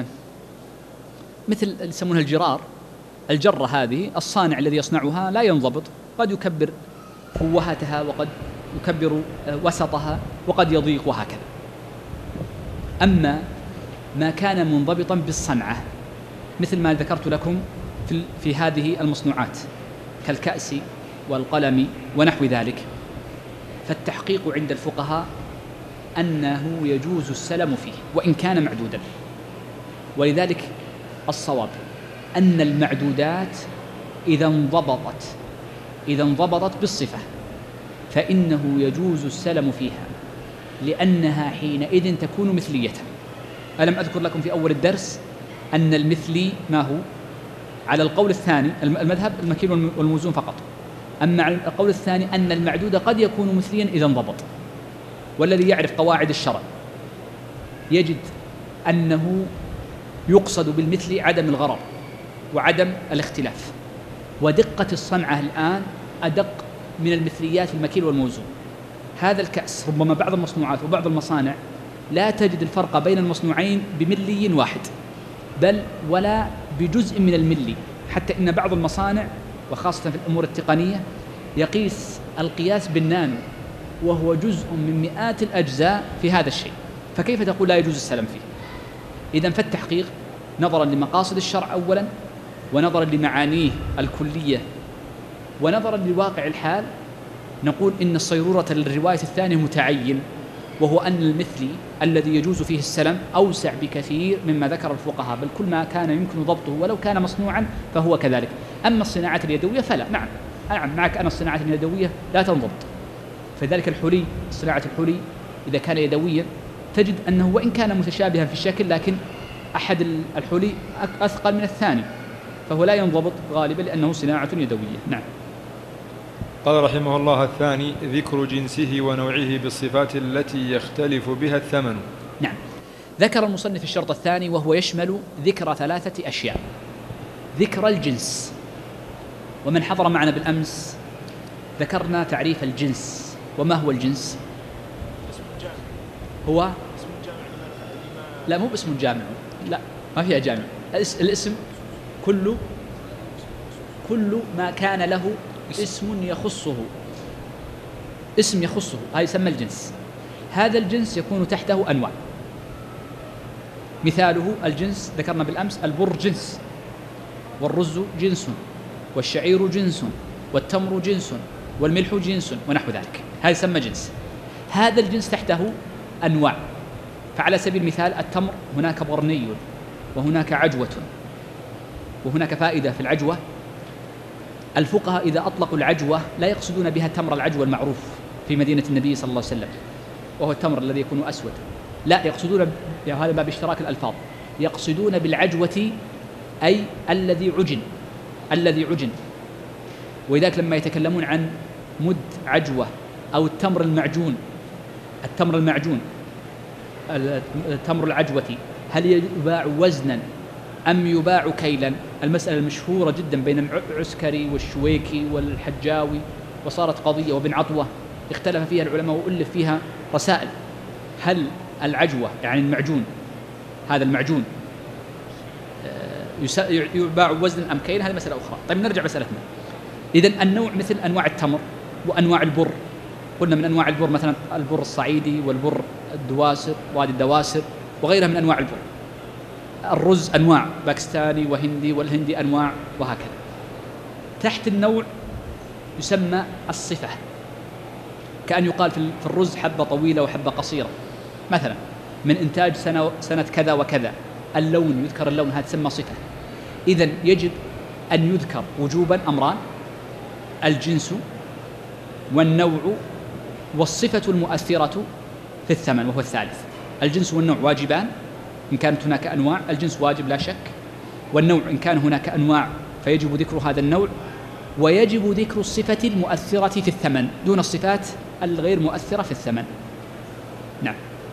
مثل يسمونها الجرار، الجرة هذه الصانع الذي يصنعها لا ينضبط، قد يكبر فوهتها وقد يكبر وسطها وقد يضيق وهكذا. أما ما كان منضبطا بالصنعة مثل ما ذكرت لكم في, في هذه المصنوعات كالكأس والقلم ونحو ذلك، فالتحقيق عند الفقهاء أنه يجوز السلم فيه وإن كان معدودا. ولذلك الصواب أن المعدودات إذا انضبطت إذا انضبطت بالصفة فإنه يجوز السلم فيها، لأنها حينئذ تكون مثلية. ألم أذكر لكم في أول الدرس أن المثلي ما هو؟ على القول الثاني المذهب المكيل والموزون فقط، أما على القول الثاني أن المعدود قد يكون مثليا إذا انضبط. والذي يعرف قواعد الشرع يجد أنه يقصد بالمثل عدم الغرر وعدم الاختلاف، ودقة الصنعة الآن أدق من المثليات في المكيل والموزون. هذا الكأس ربما بعض المصنوعات وبعض المصانع لا تجد الفرق بين المصنوعين بملي واحد، بل ولا بجزء من الملي، حتى إن بعض المصانع وخاصة في الأمور التقنية يقيس القياس بالنانو، وهو جزء من مئات الأجزاء في هذا الشيء، فكيف تقول لا يجوز السلم فيه؟ إذن فالتحقيق نظرا لمقاصد الشرع أولا، ونظرا لمعانيه الكلية، ونظرا لواقع الحال، نقول إن الصيرورة للرواية الثانية متعين، وهو أن المثلي الذي يجوز فيه السلم أوسع بكثير مما ذكر الفقهاء، بل كل ما كان يمكن ضبطه ولو كان مصنوعا فهو كذلك. أما الصناعات اليدوية فلا، نعم نعم معك أنا الصناعات اليدوية لا تنضبط. فذلك الحلي، صناعة الحلي إذا كان يدويا تجد أنه وإن كان متشابها في الشكل، لكن أحد الحلي أثقل من الثاني، فهو لا ينضبط غالبا لأنه صناعة يدوية. نعم. قال رحمه الله: الثاني ذكر جنسه ونوعه بالصفات التي يختلف بها الثمن. نعم، ذكر المصنف الشرط الثاني وهو يشمل ذكر ثلاثة أشياء: ذكر الجنس، ومن حضر معنا بالأمس ذكرنا تعريف الجنس. وما هو الجنس؟ هو اسم الجامع. لا، مو باسم الجامع، لا ما فيها جامع. الاسم كل كل ما كان له اسم يخصه، اسم يخصه، هذا يسمى الجنس. هذا الجنس يكون تحته أنواع. مثاله الجنس ذكرنا بالأمس: البر جنس، والرز جنس، والشعير جنس، والتمر جنس، والملح جنس، ونحو ذلك. هذا يسمى جنس. هذا الجنس تحته أنواع. فعلى سبيل المثال التمر هناك برني وهناك عجوة. وهناك فائدة في العجوة: الفقهاء إذا أطلقوا العجوة لا يقصدون بها تمر العجوة المعروف في مدينة النبي صلى الله عليه وسلم، وهو التمر الذي يكون أسود، لا، يقصدون يعني هذا باب اشتراك الألفاظ، يقصدون بالعجوة أي الذي عجن، الذي عجن. ولذلك لما يتكلمون عن مد عجوة أو التمر المعجون، التمر المعجون التمر العجوة، هل يباع وزنا أم يباع كيلا؟ المسألة المشهورة جدا بين العسكري والشويكي والحجاوي، وصارت قضية، وابن عطوة اختلف فيها العلماء وألف فيها رسائل. هل العجوة يعني المعجون، هذا المعجون يباع وزنا أم كيلا؟ هذه مسألة أخرى. طيب نرجع مسألتنا. إذن النوع مثل أنواع التمر وأنواع البر، قلنا من أنواع البر مثلا البر الصعيدي والبر الدواسر وادي الدواسر وغيرها من أنواع البر. الرز أنواع، باكستاني وهندي، والهندي أنواع، وهكذا. تحت النوع يسمى الصفة، كأن يقال في الرز حبة طويلة وحبة قصيرة مثلا، من إنتاج سنة, سنة كذا وكذا. اللون يذكر اللون، هذا تسمى صفة. إذن يجب أن يذكر وجوبا أمران: الجنس والنوع والصفة المؤثرة في الثمن، وهو الثالث. الجنس والنوع واجبان إن كانت هناك أنواع، الجنس واجب لا شك، والنوع إن كان هناك أنواع فيجب ذكر هذا النوع، ويجب ذكر الصفة المؤثرة في الثمن دون الصفات الغير مؤثرة في الثمن. نعم.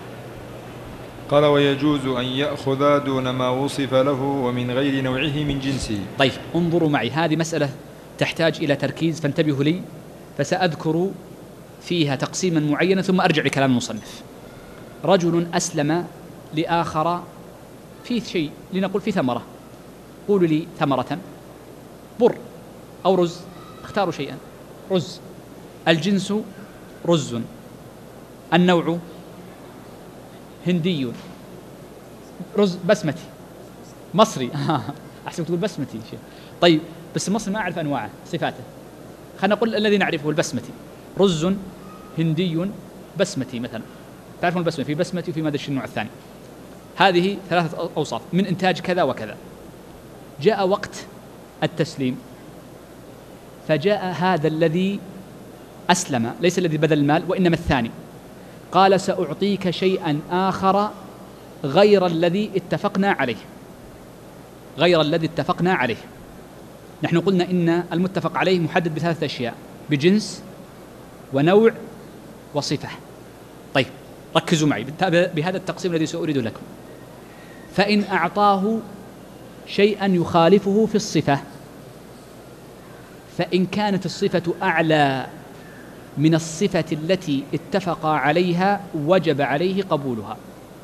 قال: ويجوز أن يأخذ دون ما وصف له ومن غير نوعه من جنسه. طيب انظروا معي، هذه مسألة تحتاج إلى تركيز، فانتبهوا لي، فسأذكر فيها تقسيما معينا ثم أرجع لكلام المصنف. رجل أسلم لآخر في شيء، لنقول في ثمرة، قولوا لي ثمرة، بر أو رز، اختاروا شيئا. رز، الجنس رز، النوع هندي، رز بسمتي مصري أحسن تقول بسمتي شيء. طيب بس مصر ما أعرف أنواعه صفاته، خلينا نقول الذي نعرفه البسمتي، رز هندي بسمتي مثلا. تعرفون البسمتي في بسمتي وفي ماذا النوع الثاني. هذه ثلاثة أوصاف من إنتاج كذا وكذا. جاء وقت التسليم، فجاء هذا الذي أسلم، ليس الذي بذل المال وإنما الثاني، قال: سأعطيك شيئا آخر غير الذي اتفقنا عليه، غير الذي اتفقنا عليه. نحن قلنا إن المتفق عليه محدد بثلاثة أشياء: بجنس ونوع وصفة. طيب ركزوا معي بهذا التقسيم الذي سأريد لكم. فإن أعطاه شيئا يخالفه في الصفة، فإن كانت الصفة أعلى من الصفة التي اتفق عليها وجب عليه قبولها،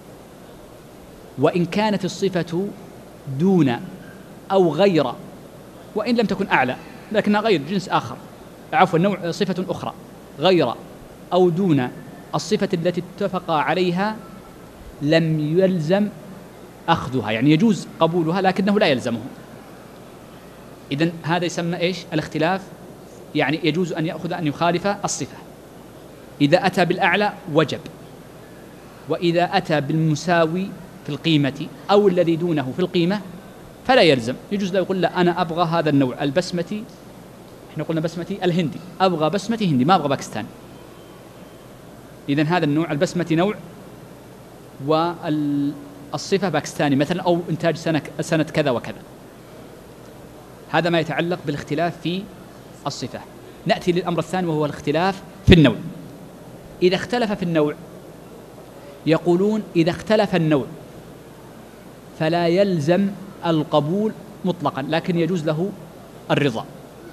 وإن كانت الصفة دون أو غير، وإن لم تكن أعلى لكنها غير جنس آخر، عفوا نوع صفة أخرى غير أو دون الصفة التي اتفق عليها، لم يلزم أخذها، يعني يجوز قبولها لكنه لا يلزمه. إذن هذا يسمى إيش؟ الاختلاف، يعني يجوز أن يأخذ أن يخالف الصفة. إذا أتى بالأعلى وجب، وإذا أتى بالمساوي في القيمة أو الذي دونه في القيمة فلا يلزم. يجوز له يقول: لا أنا أبغى هذا النوع البسمتي، إحنا قلنا بسمتي الهندي، أبغى بسمتي هندي ما أبغى باكستاني. إذن هذا النوع البسمتي نوع والصفة باكستاني مثلا، أو إنتاج سنة سنة كذا وكذا. هذا ما يتعلق بالاختلاف في الصفة. نأتي للأمر الثاني وهو الاختلاف في النوع. إذا اختلف في النوع، يقولون إذا اختلف النوع فلا يلزم القبول مطلقا، لكن يجوز له الرضا.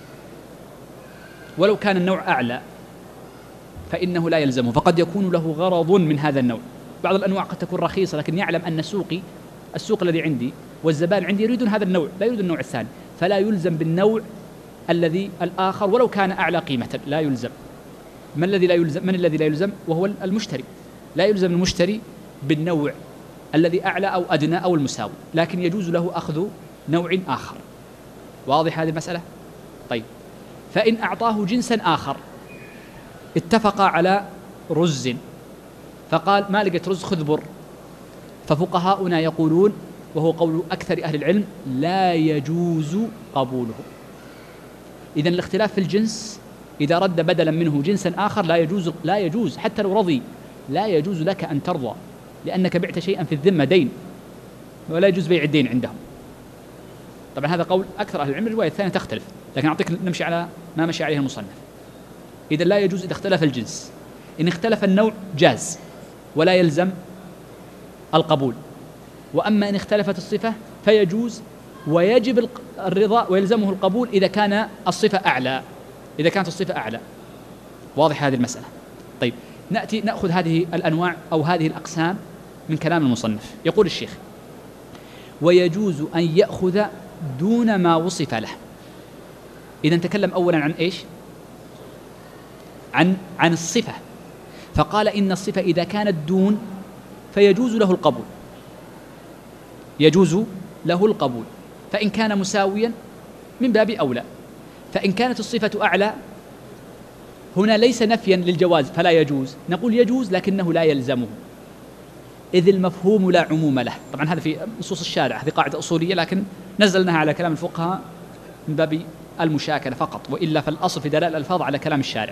ولو كان النوع أعلى فإنه لا يلزمه، فقد يكون له غرض من هذا النوع. بعض الأنواع قد تكون رخيصة لكن يعلم أن سوقي، السوق الذي عندي والزبائن عندي يريدون هذا النوع، لا يريد النوع الثاني، فلا يلزم بالنوع الذي الآخر ولو كان أعلى قيمة، لا يلزم. من الذي لا يلزم؟ من الذي لا يلزم؟ وهو المشتري. لا يلزم المشتري بالنوع الذي أعلى أو أدنى أو المساوي، لكن يجوز له أخذ نوع آخر. واضح هذه المسألة؟ طيب، فإن أعطاه جنسا آخر، اتفق على رز فقال: ما لقيت رز خذ بر، ففقهاؤنا يقولون، وهو قول أكثر أهل العلم، لا يجوز قبوله. إذن الاختلاف في الجنس إذا رد بدلا منه جنسا آخر لا يجوز، لا يجوز حتى لو رضي، لا يجوز لك أن ترضى، لأنك بعت شيئا في الذمة دين، ولا يجوز بيع الدين عندهم. طبعا هذا قول أكثر أهل العلم، الرواية الثانية تختلف، لكن أعطيك نمشي على ما مشي عليه المصنف. إذا لا يجوز إذا اختلف الجنس، إن اختلف النوع جاز ولا يلزم القبول، وأما إن اختلفت الصفة فيجوز ويجب الرضا ويلزمه القبول إذا كان الصفة أعلى، إذا كانت الصفة أعلى. واضح هذه المسألة؟ طيب نأتي نأخذ هذه الأنواع أو هذه الأقسام من كلام المصنف. يقول الشيخ: ويجوز أن يأخذ دون ما وصف له. إذا نتكلم أولا عن إيش؟ عن عن الصفة، فقال إن الصفة إذا كانت دون فيجوز له القبول، يجوز له القبول، فإن كان مساويا من باب أولى. فإن كانت الصفة أعلى هنا ليس نفيا للجواز فلا يجوز، نقول يجوز لكنه لا يلزمه، إذ المفهوم لا عموم له. طبعا هذا في نصوص الشارع، هذه قاعدة أصولية لكن نزلناها على كلام الفقهاء من باب المشاكلة فقط، وإلا فالأصل في دلالة الألفاظ على كلام الشارع.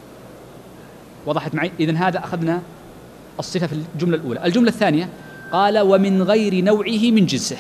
وضحت معي؟ إذن هذا أخذنا الصفة في الجملة الأولى. الجملة الثانية قال: ومن غير نوعه من جنسه،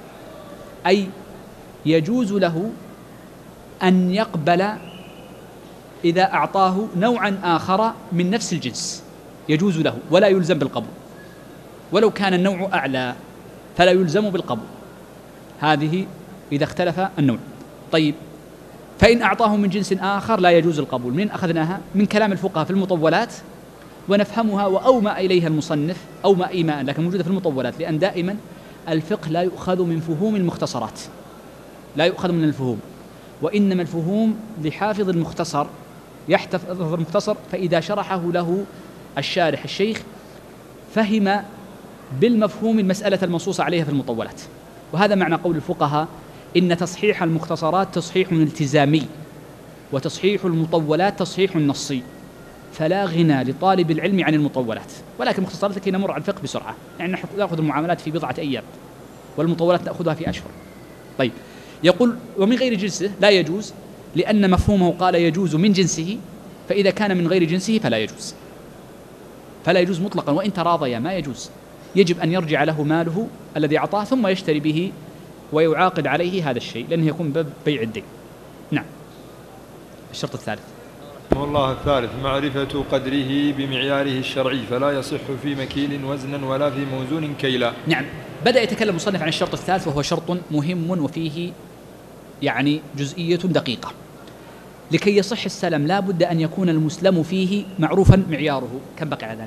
أي يجوز له أن يقبل إذا أعطاه نوعا آخر من نفس الجنس، يجوز له ولا يلزم بالقبول، ولو كان النوع أعلى فلا يلزم بالقبول. هذه إذا اختلف النوع. طيب فإن أعطاه من جنس آخر لا يجوز القبول. من أخذناها؟ من كلام الفقهاء في المطولات، ونفهمها وأومأ إليها المصنف أومأ إيماء، لكن موجودة في المطولات، لأن دائما الفقه لا يؤخذ من فهوم المختصرات، لا يؤخذ من الفهوم، وإنما الفهوم لحافظ المختصر يحتفظ المختصر، فإذا شرحه له الشارح الشيخ فهم بالمفهوم المسألة المنصوصة عليها في المطولات. وهذا معنى قول الفقهاء: إن تصحيح المختصرات تصحيح التزامي، وتصحيح المطولات تصحيح نصي، فلا غنى لطالب العلم عن المطولات. ولكن المختصرات لكي نمر على الفقه بسرعة، يعني نحن نأخذ المعاملات في بضعة أيام والمطولات نأخذها في أشهر. طيب يقول: ومن غير جنسه لا يجوز، لأن مفهومه قال يجوز من جنسه، فإذا كان من غير جنسه فلا يجوز، فلا يجوز مطلقا، وإن تراضيا ما يجوز، يجب أن يرجع له ماله الذي أعطاه ثم يشتري به ويعاقد عليه هذا الشيء، لأنه يكون باب بيع الدين. نعم. الشرط الثالث والله الثالث: معرفة قدره بمعياره الشرعي، فلا يصح في مكيل وزنا ولا في موزون كيلا. نعم. بدأ يتكلم المصنف عن الشرط الثالث، وهو شرط مهم وفيه يعني جزئية دقيقة. لكي يصح السلم لا بد أن يكون المسلم فيه معروفا معياره. كم بقي على ذلك؟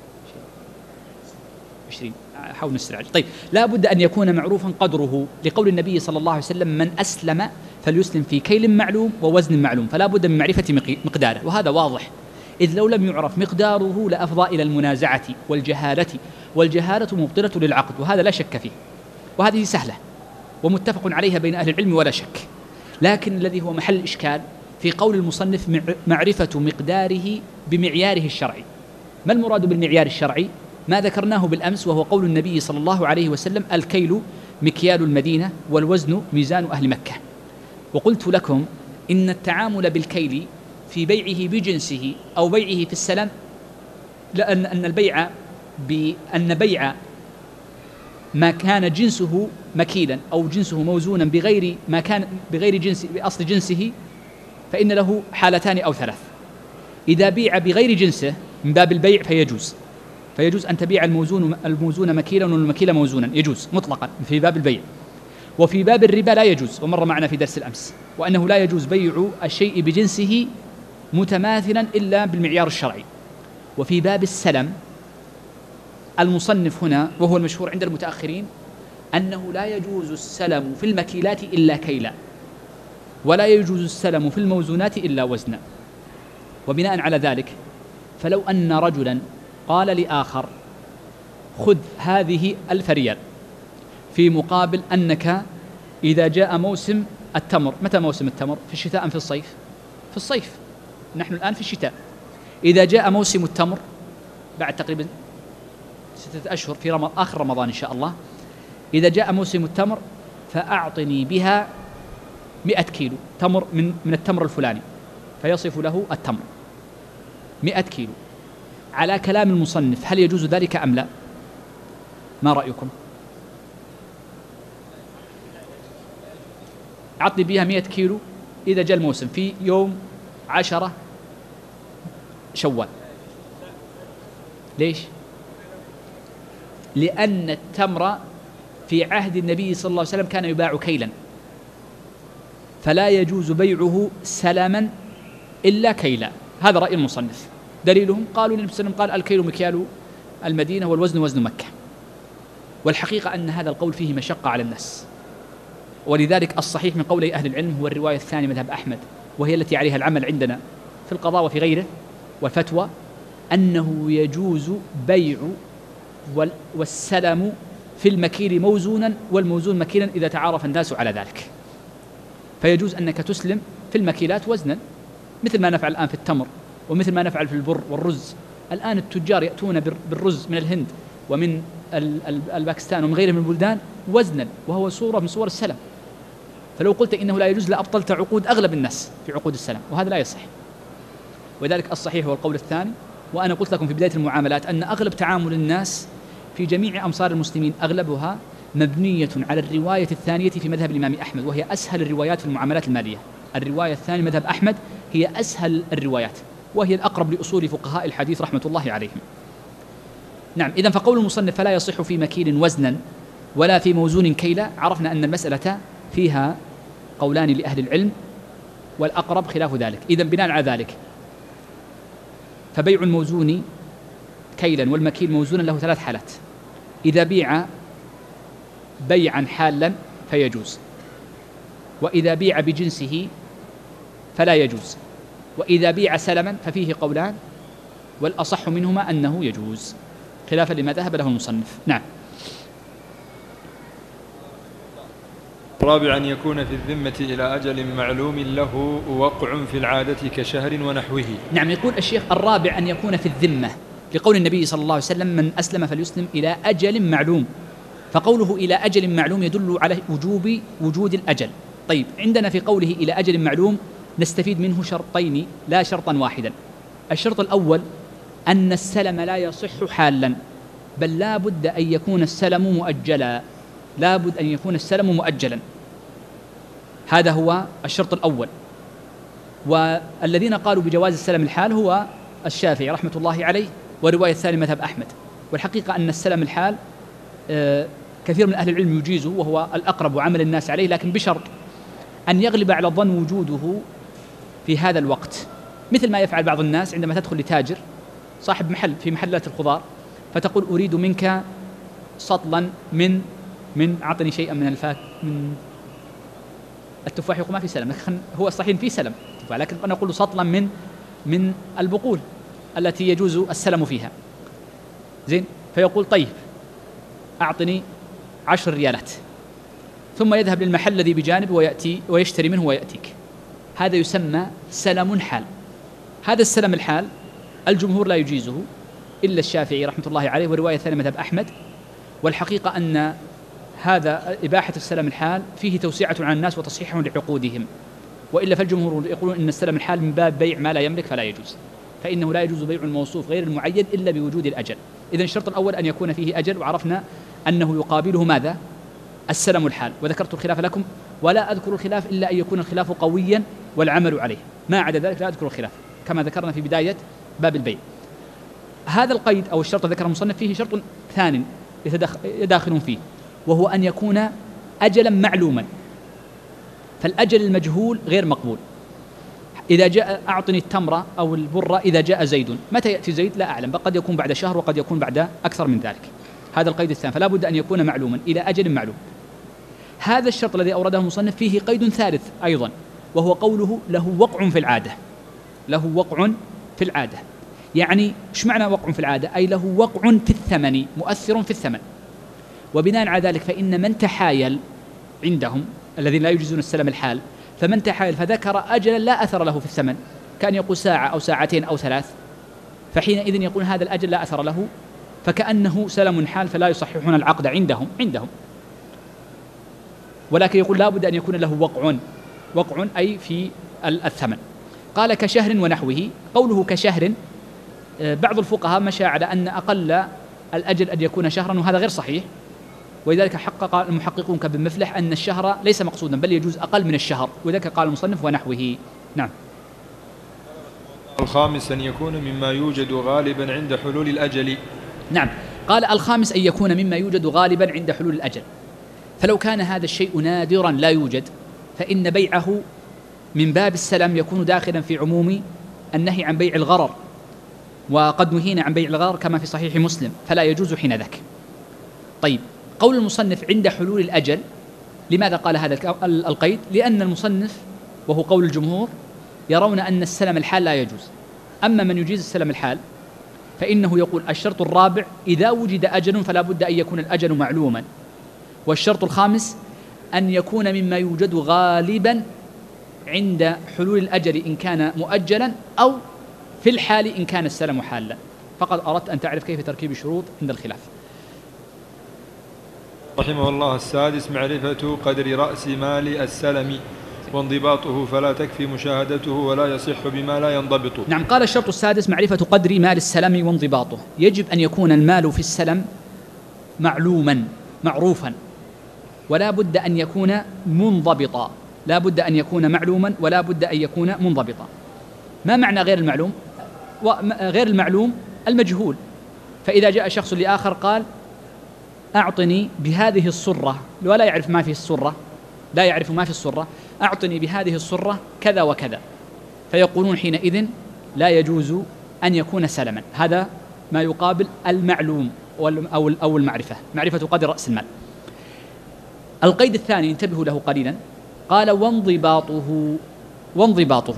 عشرين. حاول نستعجل. طيب لا بد أن يكون معروفا قدره، لقول النبي صلى الله عليه وسلم: من أسلم فليسلم في كيل معلوم ووزن معلوم، فلا بد من معرفة مقداره. وهذا واضح، إذ لو لم يعرف مقداره لأفضى إلى المنازعة والجهالة، والجهالة مبطلة للعقد، وهذا لا شك فيه، وهذه سهلة ومتفق عليها بين أهل العلم ولا شك. لكن الذي هو محل إشكال في قول المصنف: معرفة مقداره بمعياره الشرعي. ما المراد بالمعيار الشرعي؟ ما ذكرناه بالأمس، وهو قول النبي صلى الله عليه وسلم: الكيل مكيال المدينة والوزن ميزان أهل مكة. وقلت لكم إن التعامل بالكيل في بيعه بجنسه أو بيعه في السلم، لأن أن البيع بأن بيع ما كان جنسه مكيلا أو جنسه موزونا بغير ما كان بغير جنس بأصل جنسه، فإن له حالتان أو ثلاث. إذا بيع بغير جنسه من باب البيع فيجوز، فيجوز أن تبيع الموزون الموزون مكيلا والمكيل موزونا، يجوز مطلقا في باب البيع. وفي باب الربا لا يجوز، ومر معنا في درس الأمس، وأنه لا يجوز بيع الشيء بجنسه متماثلا إلا بالمعيار الشرعي. وفي باب السلم المصنف هنا، وهو المشهور عند المتأخرين، أنه لا يجوز السلم في المكيلات إلا كيلا، ولا يجوز السلم في الموزونات إلا وزنا. وبناء على ذلك فلو أن رجلا قال لآخر: خذ هذه ألف ريال في مقابل أنك إذا جاء موسم التمر. متى موسم التمر؟ في الشتاء أم في الصيف؟ في الصيف، نحن الآن في الشتاء. إذا جاء موسم التمر بعد تقريبا ستة أشهر في رمضان، آخر رمضان إن شاء الله، إذا جاء موسم التمر فأعطني بها مئة كيلو تمر من من التمر الفلاني، فيصف له التمر مئة كيلو. على كلام المصنف هل يجوز ذلك أم لا؟ ما رأيكم؟ أعطني بها مئة كيلو إذا جاء الموسم في يوم عشرة شوال. ليش؟ لأن التمر في عهد النبي صلى الله عليه وسلم كان يباع كيلا، فلا يجوز بيعه سلما إلا كيلا. هذا رأي المصنف. دليلهم قالوا النبي صلى الله عليه وسلم قال الكيل مكيال المدينة والوزن وزن مكة، والحقيقة أن هذا القول فيه مشقة على الناس، ولذلك الصحيح من قول أهل العلم هو الرواية الثانية مذهب أحمد، وهي التي عليها العمل عندنا في القضاء وفي غيره والفتوى، أنه يجوز بيع والسلم في المكيل موزونا والموزون مكيلا إذا تعارف الناس على ذلك. فيجوز أنك تسلم في المكيلات وزنا، مثل ما نفعل الآن في التمر، ومثل ما نفعل في البر والرز. الآن التجار يأتون بالرز من الهند ومن الباكستان ومن غيره من البلدان وزنا، وهو صورة من صور السلم. فلو قلت إنه لا يجوز لأبطلت عقود أغلب الناس في عقود السلم، وهذا لا يصح. وذلك الصحيح هو القول الثاني. وأنا قلت لكم في بداية المعاملات أن أغلب تعامل الناس في جميع أمصار المسلمين أغلبها مبنية على الرواية الثانية في مذهب الإمام أحمد، وهي أسهل الروايات في المعاملات المالية. الرواية الثانية مذهب أحمد هي أسهل الروايات، وهي الأقرب لأصول فقهاء الحديث رحمة الله عليهم. نعم، إذن فقول المصنف فلا يصح في مكيل وزنا ولا في موزون كيلا، عرفنا أن المسألة فيها قولان لأهل العلم، والأقرب خلاف ذلك. إذن بناء على ذلك فبيع الموزون كيلا والمكيل موزونا له ثلاث حالات. إذا بيع بيعا حالا فيجوز، وإذا بيع بجنسه فلا يجوز، وإذا بيع سلما ففيه قولان، والأصح منهما أنه يجوز خلافا لما ذهب له المصنف. نعم. رابعا يكون في الذمة إلى أجل معلوم له وقع في العادة كشهر ونحوه. نعم، يقول الشيخ الرابع أن يكون في الذمة، لقول النبي صلى الله عليه وسلم من أسلم فليسلم إلى أجل معلوم، فقوله إلى أجل معلوم يدل على وجوب وجود الأجل. طيب، عندنا في قوله إلى أجل معلوم نستفيد منه شرطين لا شرطا واحدا. الشرط الأول أن السلم لا يصح حالا، بل لا بد أن يكون السلم مؤجلا، لا بد أن يكون السلم مؤجلا. هذا هو الشرط الأول. والذين قالوا بجواز السلم الحال هو الشافعي رحمة الله عليه، ورواية الثاني مذهب أحمد. والحقيقة أن السلم الحال كثير من أهل العلم يجيزه، وهو الأقرب وعمل الناس عليه، لكن بشرط أن يغلب على الظن وجوده في هذا الوقت، مثل ما يفعل بعض الناس عندما تدخل لتاجر صاحب محل في محلات الخضار فتقول أريد منك سطلا من من أعطني شيئا من الفاك من التفاح، يقول ما في سلم، هو صحيح في سلم لكن أنا أقول سطلا من من البقول التي يجوز السلم فيها. زين، فيقول طيب أعطني عشر ريالات، ثم يذهب للمحل الذي بجانبه ويأتي ويشتري منه ويأتيك. هذا يسمى سلم حال. هذا السلم الحال الجمهور لا يجيزه إلا الشافعي رحمة الله عليه، ورواية ثانية مذهب أحمد. والحقيقة أن هذا إباحة السلم الحال فيه توسعة عن الناس وتصحيح لعقودهم، وإلا فالجمهور يقولون إن السلم الحال من باب بيع ما لا يملك فلا يجوز، فإنه لا يجوز بيع الموصوف غير المعين إلا بوجود الأجل. إذن الشرط الأول أن يكون فيه أجل، وعرفنا أنه يقابله ماذا؟ السلم الحال. وذكرت الخلاف لكم، ولا أذكر الخلاف إلا أن يكون الخلاف قويا والعمل عليه، ما عدا ذلك لا أذكر الخلاف، كما ذكرنا في بداية باب البيع. هذا القيد أو الشرط ذكر المصنف فيه شرط ثاني يداخل فيه، وهو أن يكون أجلا معلوما. فالأجل المجهول غير مقبول. إذا جاء أعطني التمرة أو البرة إذا جاء زيد، متى يأتي زيد لا أعلم، قد يكون بعد شهر وقد يكون بعد أكثر من ذلك. هذا القيد الثاني، فلا بد أن يكون معلوما إلى أجل معلوم. هذا الشرط الذي أورده المصنف فيه قيد ثالث أيضا، وهو قوله له وقع في العادة. له وقع في العادة، يعني إيش معنى وقع في العادة؟ أي له وقع في الثمن، مؤثر في الثمن. وبناء على ذلك فإن من تحايل عندهم الذين لا يجيزون السلم الحال، فمن تحايل فذكر أجلا لا أثر له في الثمن، كان يقول ساعة أو ساعتين أو ثلاث، فحينئذ يقول هذا الأجل لا أثر له، فكأنه سلم حال، فلا يصححون العقد عندهم عندهم ولكن يقول لا بد أن يكون له وقع، وقع أي في الثمن. قال كشهر ونحوه. قوله كشهر، بعض الفقهاء مشى على أن أقل الأجل أن يكون شهرا، وهذا غير صحيح. ولذلك حقق المحققون كابن مفلح أن الشهر ليس مقصودا بل يجوز أقل من الشهر، ولذلك قال المصنف ونحوه. نعم. الخامس أن يكون مما يوجد غالبا عند حلول الأجل. نعم، قال الخامس أن يكون مما يوجد غالبا عند حلول الأجل. فلو كان هذا الشيء نادرا لا يوجد فإن بيعه من باب السلم يكون داخلا في عموم النهي عن بيع الغرر، وقد نهينا عن بيع الغرر كما في صحيح مسلم، فلا يجوز حين ذاك. طيب، قول المصنف عند حلول الأجل، لماذا قال هذا القيد؟ لأن المصنف وهو قول الجمهور يرون أن السلم الحال لا يجوز. أما من يجيز السلم الحال فإنه يقول الشرط الرابع إذا وجد أجل فلا بد أن يكون الأجل معلوما، والشرط الخامس أن يكون مما يوجد غالبا عند حلول الأجل إن كان مؤجلا، أو في الحال إن كان السلم حالا. فقد أردت أن تعرف كيف تركيب الشروط عند الخلاف. رحمه الله. السادس معرفة قدر رأس مال السلم وانضباطه، فلا تكفي مشاهدته ولا يصح بما لا ينضبط. نعم، قال الشرط السادس معرفة قدر مال السلم وانضباطه. يجب أن يكون المال في السلم معلوما معروفا، ولا بد أن يكون منضبطا، لا بد أن يكون معلوما ولا بد أن يكون منضبطا. ما معنى غير المعلوم؟ غير المعلوم المجهول. فإذا جاء شخص لآخر قال أعطني بهذه الصرة، ولا يعرف ما في الصرة، لا يعرف ما في الصرة، أعطني بهذه الصرة كذا وكذا، فيقولون حينئذ لا يجوز أن يكون سلما. هذا ما يقابل المعلوم أو المعرفة، معرفة قدر رأس المال. القيد الثاني انتبهوا له قليلا، قال وانضباطه. وانضباطه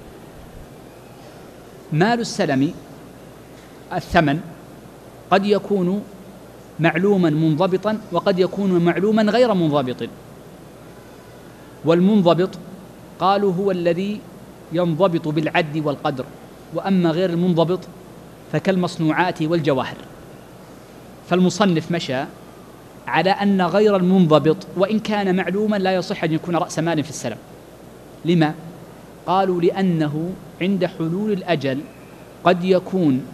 مال السلم الثمن قد يكون معلوما منضبطا وقد يكون معلوما غير منضبط. والمنضبط قالوا هو الذي ينضبط بالعد والقدر، وأما غير المنضبط فكالمصنوعات والجواهر. فالمصنف مشى على أن غير المنضبط وإن كان معلوما لا يصح أن يكون رأس مال في السلم. لما؟ قالوا لأنه عند حلول الأجل قد يكون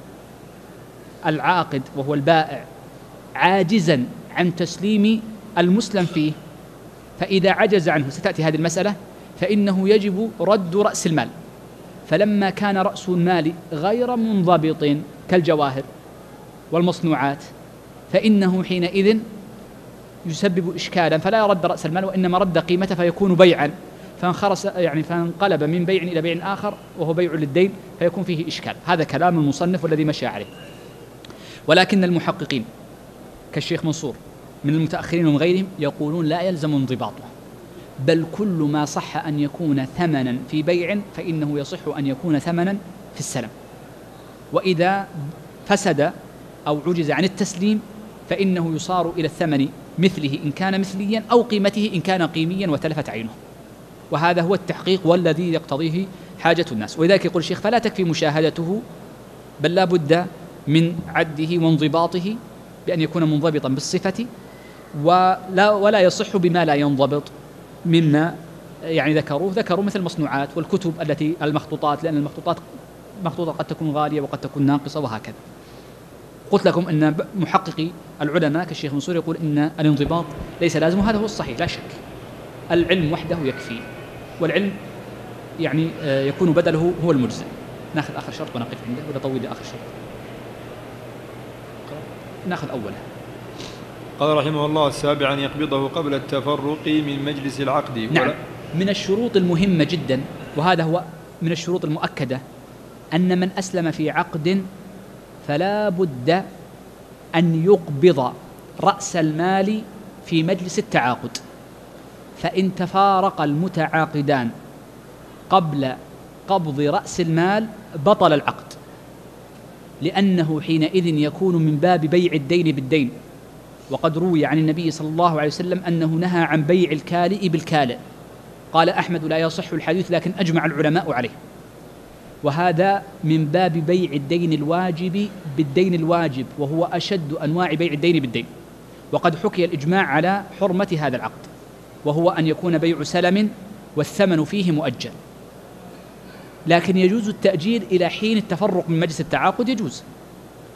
العاقد وهو البائع عاجزا عن تسليم المسلم فيه، فإذا عجز عنه ستأتي هذه المسألة فإنه يجب رد رأس المال. فلما كان رأس المال غير منضبط كالجواهر والمصنوعات فإنه حينئذ يسبب إشكالا، فلا يرد رأس المال وإنما رد قيمته فيكون بيعا، فانخرس يعني فانقلب من بيع إلى بيع آخر وهو بيع للدين فيكون فيه إشكال. هذا كلام المصنف والذي مشى عليه. ولكن المحققين كالشيخ منصور من المتأخرين ومن غيرهم يقولون لا يلزم انضباطه، بل كل ما صح أن يكون ثمنا في بيع فإنه يصح أن يكون ثمنا في السلم، وإذا فسد أو عجز عن التسليم فإنه يصار إلى الثمن مثله إن كان مثليا أو قيمته إن كان قيميا وتلفت عينه. وهذا هو التحقيق والذي يقتضيه حاجة الناس. ولذلك يقول الشيخ فلا تكفي مشاهدته بل لا بد من عده وانضباطه بأن يكون منضبطا بالصفة، ولا, ولا يصح بما لا ينضبط مما يعني ذكروه ذكروا مثل المصنوعات والكتب التي المخطوطات، لأن المخطوطات مخطوطة قد تكون غالية وقد تكون ناقصة وهكذا. قلت لكم أن محققي العلماء كالشيخ منصور يقول إن الانضباط ليس لازم، وهذا هو الصحيح لا شك. العلم وحده يكفي، والعلم يعني يكون بدله هو المجزئ. ناخذ آخر شرط ونقف عنده ولا طويل آخر شرط؟ ناخذ أوله. قال رحمه الله السابع أن يقبضه قبل التفرق من مجلس العقد. نعم، من الشروط المهمة جدا، وهذا هو من الشروط المؤكدة، أن من أسلم في عقد فلا بد أن يقبض رأس المال في مجلس التعاقد. فإن تفارق المتعاقدان قبل قبض رأس المال بطل العقد، لأنه حينئذ يكون من باب بيع الدين بالدين. وقد روي عن النبي صلى الله عليه وسلم أنه نهى عن بيع الكالئ بالكالئ. قال أحمد لا يصح الحديث لكن أجمع العلماء عليه. وهذا من باب بيع الدين الواجب بالدين الواجب، وهو أشد أنواع بيع الدين بالدين. وقد حكي الإجماع على حرمة هذا العقد، وهو أن يكون بيع سلم والثمن فيه مؤجل. لكن يجوز التأجيل إلى حين التفرق من مجلس التعاقد، يجوز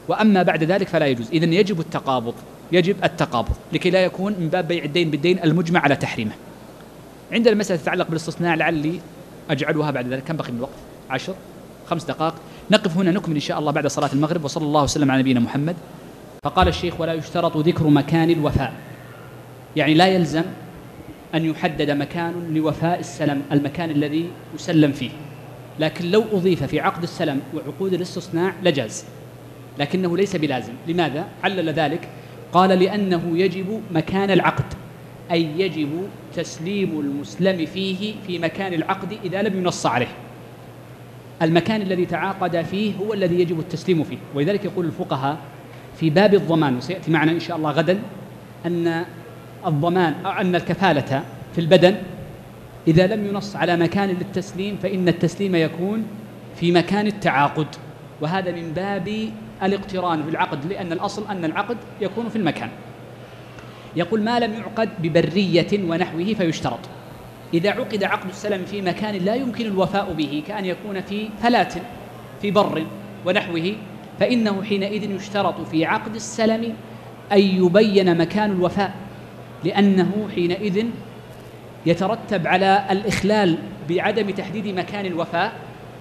وأما بعد ذلك فلا يجوز. إذن يجب التقابض، يجب التقابض لكي لا يكون من باب بيع الدين بالدين المجمع على تحريمه. عندنا مسألة تتعلق بالاستثناء لعلي أجعلها بعد ذلك. كم بقي من الوقت؟ عشر خمس دقائق. نقف هنا نكمل إن شاء الله بعد صلاة المغرب. وصلى الله وسلم على نبينا محمد. فقال الشيخ: ولا يشترط ذكر مكان الوفاء، يعني لا يلزم أن يحدد مكان لوفاء السلم، المكان الذي يسلم فيه، لكن لو أضيف في عقد السلم وعقود الاستثناء لجاز، لكنه ليس بلازم. لماذا؟ علل ذلك قال: لأنه يجب مكان العقد، أي يجب تسليم المسلم فيه في مكان العقد إذا لم ينص عليه. المكان الذي تعاقد فيه هو الذي يجب التسليم فيه. ولذلك يقول الفقهاء في باب الضمان، وسيأتي معنا إن شاء الله غدا، أن الضمان أو أن الكفالة في البدن إذا لم ينص على مكان للتسليم فإن التسليم يكون في مكان التعاقد، وهذا من باب الاقتران في العقد، لأن الأصل أن العقد يكون في المكان. يقول: ما لم يعقد ببرية ونحوه فيشترط. إذا عقد عقد السلم في مكان لا يمكن الوفاء به، كأن يكون في فلاة في بر ونحوه، فإنه حينئذ يشترط في عقد السلم أن يبين مكان الوفاء، لأنه حينئذ يترتب على الإخلال بعدم تحديد مكان الوفاء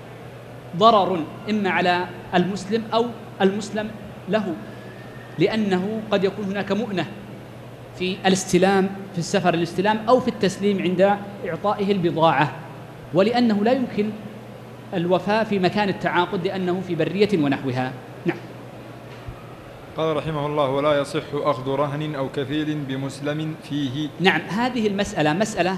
ضرر إما على المسلم أو المسلم له، لأنه قد يكون هناك مؤنة في الاستلام، في السفر الاستلام، أو في التسليم عند إعطائه البضاعة، ولأنه لا يمكن الوفاء في مكان التعاقد لأنه في برية ونحوها. نعم. قال رحمه الله: ولا يصح أخذ رهن أو كفيل بمسلم فيه. نعم، هذه المسألة مسألة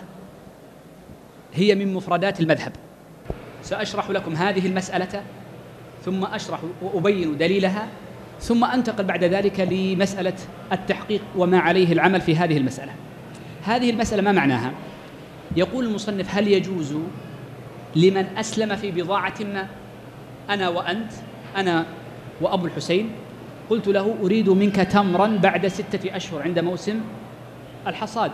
هي من مفردات المذهب. سأشرح لكم هذه المسألة ثم أشرح وأبين دليلها، ثم أنتقل بعد ذلك لمسألة التحقيق وما عليه العمل في هذه المسألة. هذه المسألة ما معناها؟ يقول المصنف: هل يجوز لمن أسلم في بضاعة ما، أنا وأنت، أنا وأبو الحسين، قلت له: أريد منك تمرا بعد ستة أشهر عند موسم الحصاد،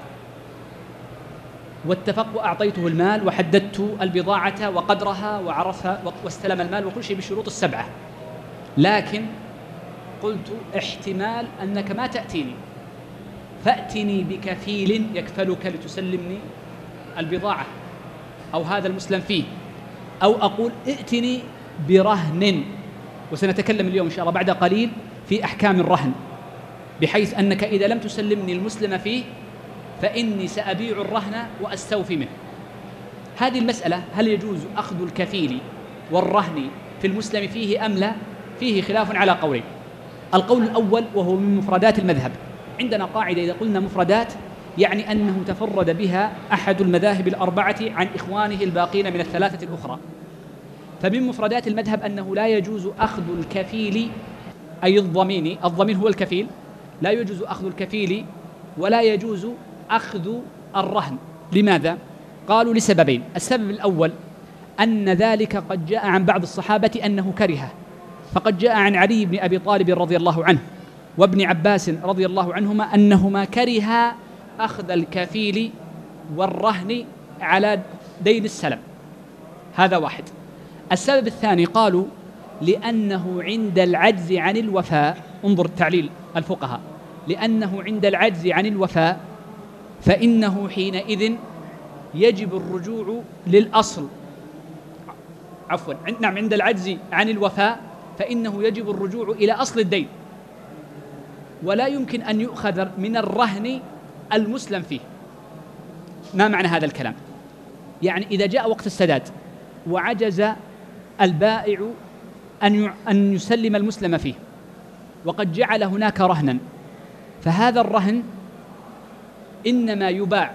واتفق وأعطيته المال وحددت البضاعة وقدرها وعرفها واستلم المال وكل شيء بالشروط السبعة، لكن قلت: احتمال أنك ما تأتيني، فأتني بكفيل يكفلك لتسلمني البضاعة أو هذا المسلم فيه، أو أقول: ائتني برهن. وسنتكلم اليوم إن شاء الله بعد قليل في أحكام الرهن، بحيث أنك إذا لم تسلمني المسلم فيه فإني سأبيع الرهن وأستوفي منه. هذه المسألة هل يجوز أخذ الكفيل والرهن في المسلم فيه أم لا؟ فيه خلاف على قولين. القول الأول وهو من مفردات المذهب، عندنا قاعدة إذا قلنا مفردات يعني أنه تفرد بها أحد المذاهب الأربعة عن إخوانه الباقين من الثلاثة الأخرى. فمن مفردات المذهب أنه لا يجوز أخذ الكفيل، أي الضمين، الضمين هو الكفيل، لا يجوز أخذ الكفيل ولا يجوز أخذ الرهن. لماذا؟ قالوا لسببين. السبب الأول أن ذلك قد جاء عن بعض الصحابة أنه كرهه، فقد جاء عن علي بن أبي طالب رضي الله عنه وابن عباس رضي الله عنهما أنهما كرها أخذ الكفيل والرهن على دين السلم. هذا واحد. السبب الثاني قالوا لأنه عند العجز عن الوفاء، انظر تعليل الفقهاء، لأنه عند العجز عن الوفاء فإنه حينئذ يجب الرجوع للأصل، عفوا نعم عند العجز عن الوفاء فإنه يجب الرجوع إلى أصل الدين، ولا يمكن أن يؤخذ من الرهن المسلم فيه. ما معنى هذا الكلام؟ يعني إذا جاء وقت السداد وعجز البائع أن أن يسلم المسلم فيه وقد جعل هناك رهنا، فهذا الرهن إنما يباع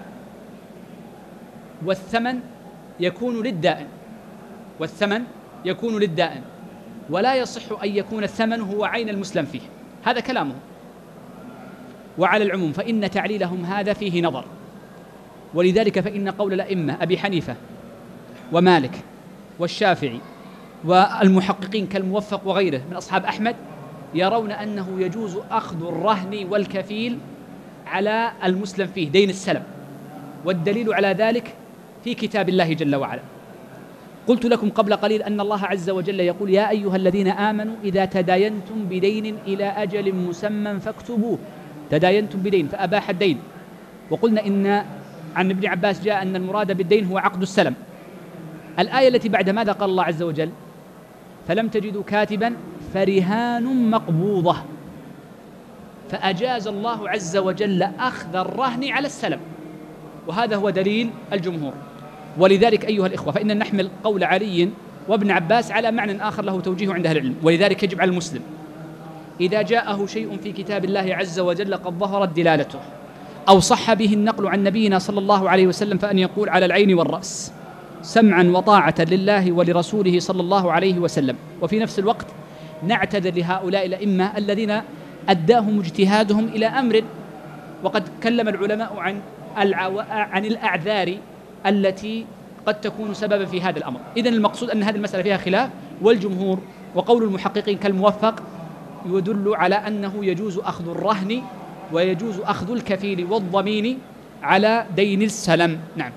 والثمن يكون للدائن، والثمن يكون للدائن، ولا يصح أن يكون الثمن هو عين المسلم فيه. هذا كلامه. وعلى العموم فإن تعليلهم هذا فيه نظر، ولذلك فإن قول الأئمة أبي حنيفة ومالك والشافعي والمحققين كالموفق وغيره من أصحاب أحمد يرون أنه يجوز أخذ الرهن والكفيل على المسلم فيه دين السلم، والدليل على ذلك في كتاب الله جل وعلا. قلت لكم قبل قليل أن الله عز وجل يقول يا أيها الذين آمنوا إذا تداينتم بدين إلى أجل مسمى فاكتبوه. تداينتم بدين فأباح الدين. وقلنا إن عن ابن عباس جاء أن المراد بالدين هو عقد السلم. الآية التي بعد ماذا قال الله عز وجل؟ فلم تجدوا كاتبا فرهان مقبوضة. فأجاز الله عز وجل أخذ الرهن على السلم، وهذا هو دليل الجمهور. ولذلك أيها الإخوة فإن نحمل قول علي وابن عباس على معنى آخر له توجيه عند أهل العلم. ولذلك يجب على المسلم إذا جاءه شيء في كتاب الله عز وجل قد ظهرت دلالته أو صح به النقل عن نبينا صلى الله عليه وسلم فأن يقول على العين والرأس سمعا وطاعة لله ولرسوله صلى الله عليه وسلم. وفي نفس الوقت نعتذر لهؤلاء الأئمة الذين أداهم اجتهادهم إلى أمر، وقد تكلم العلماء عن العو... عن الأعذار التي قد تكون سببا في هذا الأمر. إذن المقصود أن هذه المسألة فيها خلاف، والجمهور وقول المحققين كالموفق يدل على أنه يجوز أخذ الرهن ويجوز أخذ الكفيل والضمين على دين السلم. نعم.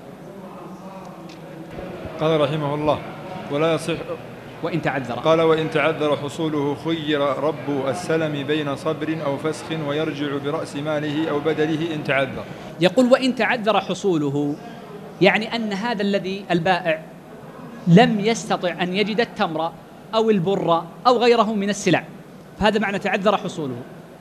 قال رحمه الله ولا يصح وإن تعذر قال وإن تعذر حصوله خير رب السلم بين صبر أو فسخ ويرجع برأس ماله أو بدله إن تعذر. يقول وإن تعذر حصوله، يعني أن هذا الذي البائع لم يستطع أن يجد التمر أو البر أو غيره من السلع، فهذا معنى تعذر حصوله.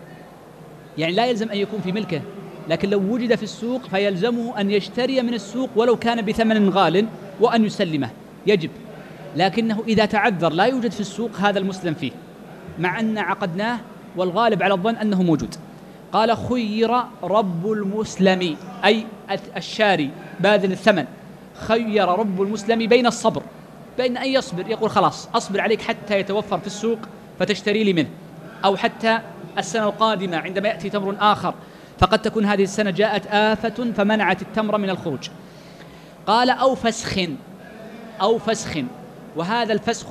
يعني لا يلزم أن يكون في ملكه، لكن لو وجد في السوق فيلزمه أن يشتري من السوق ولو كان بثمن غال وأن يسلمه، يجب. لكنه إذا تعذر لا يوجد في السوق هذا المسلم فيه، مع أن عقدناه والغالب على الظن أنه موجود. قال خير رب المسلم، أي الشاري باذل الثمن، خير رب المسلم بين الصبر، بين أن يصبر يقول خلاص أصبر عليك حتى يتوفر في السوق فتشتري لي منه، أو حتى السنة القادمة عندما يأتي تمر آخر، فقد تكون هذه السنة جاءت آفة فمنعت التمر من الخروج. قال أو فسخ، أو فسخ، وهذا الفسخ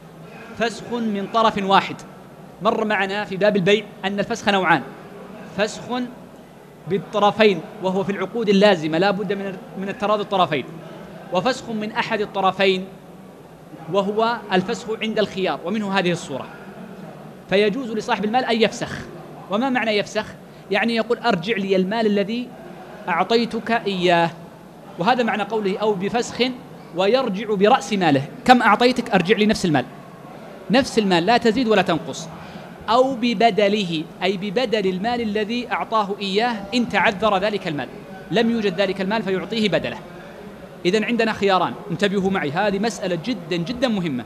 فسخ من طرف واحد. مر معنا في باب البيع أن الفسخ نوعان، فسخ بالطرفين وهو في العقود اللازمة لا بد من من التراضي الطرفين، وفسخ من أحد الطرفين وهو الفسخ عند الخيار، ومنه هذه الصورة. فيجوز لصاحب المال أن يفسخ. وما معنى يفسخ؟ يعني يقول أرجع لي المال الذي أعطيتك إياه، وهذا معنى قوله أو بفسخ ويرجع برأس ماله. كم أعطيتك؟ أرجع لي نفس المال، نفس المال لا تزيد ولا تنقص. أو ببدله، أي ببدل المال الذي أعطاه إياه إن تعذر ذلك المال، لم يوجد ذلك المال فيعطيه بدله. إذن عندنا خياران، انتبهوا معي، هذه مسألة جدا جدا مهمة.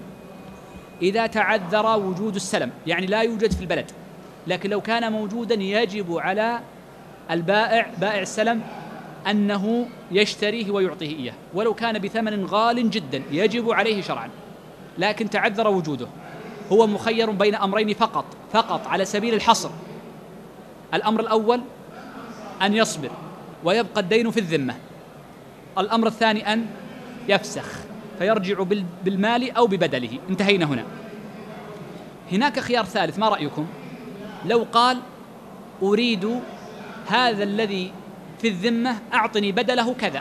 إذا تعذر وجود السلم، يعني لا يوجد في البلد، لكن لو كان موجودا يجب على البائع بائع السلم أنه يشتريه ويعطيه إياه، ولو كان بثمن غال جدا يجب عليه شرعا، لكن تعذر وجوده. هو مخير بين أمرين فقط فقط على سبيل الحصر. الأمر الأول أن يصبر ويبقى الدين في الذمة، الأمر الثاني أن يفسخ فيرجع بالمال أو ببدله. انتهينا هنا. هناك خيار ثالث، ما رأيكم لو قال أريد هذا الذي في الذمة أعطني بدله كذا،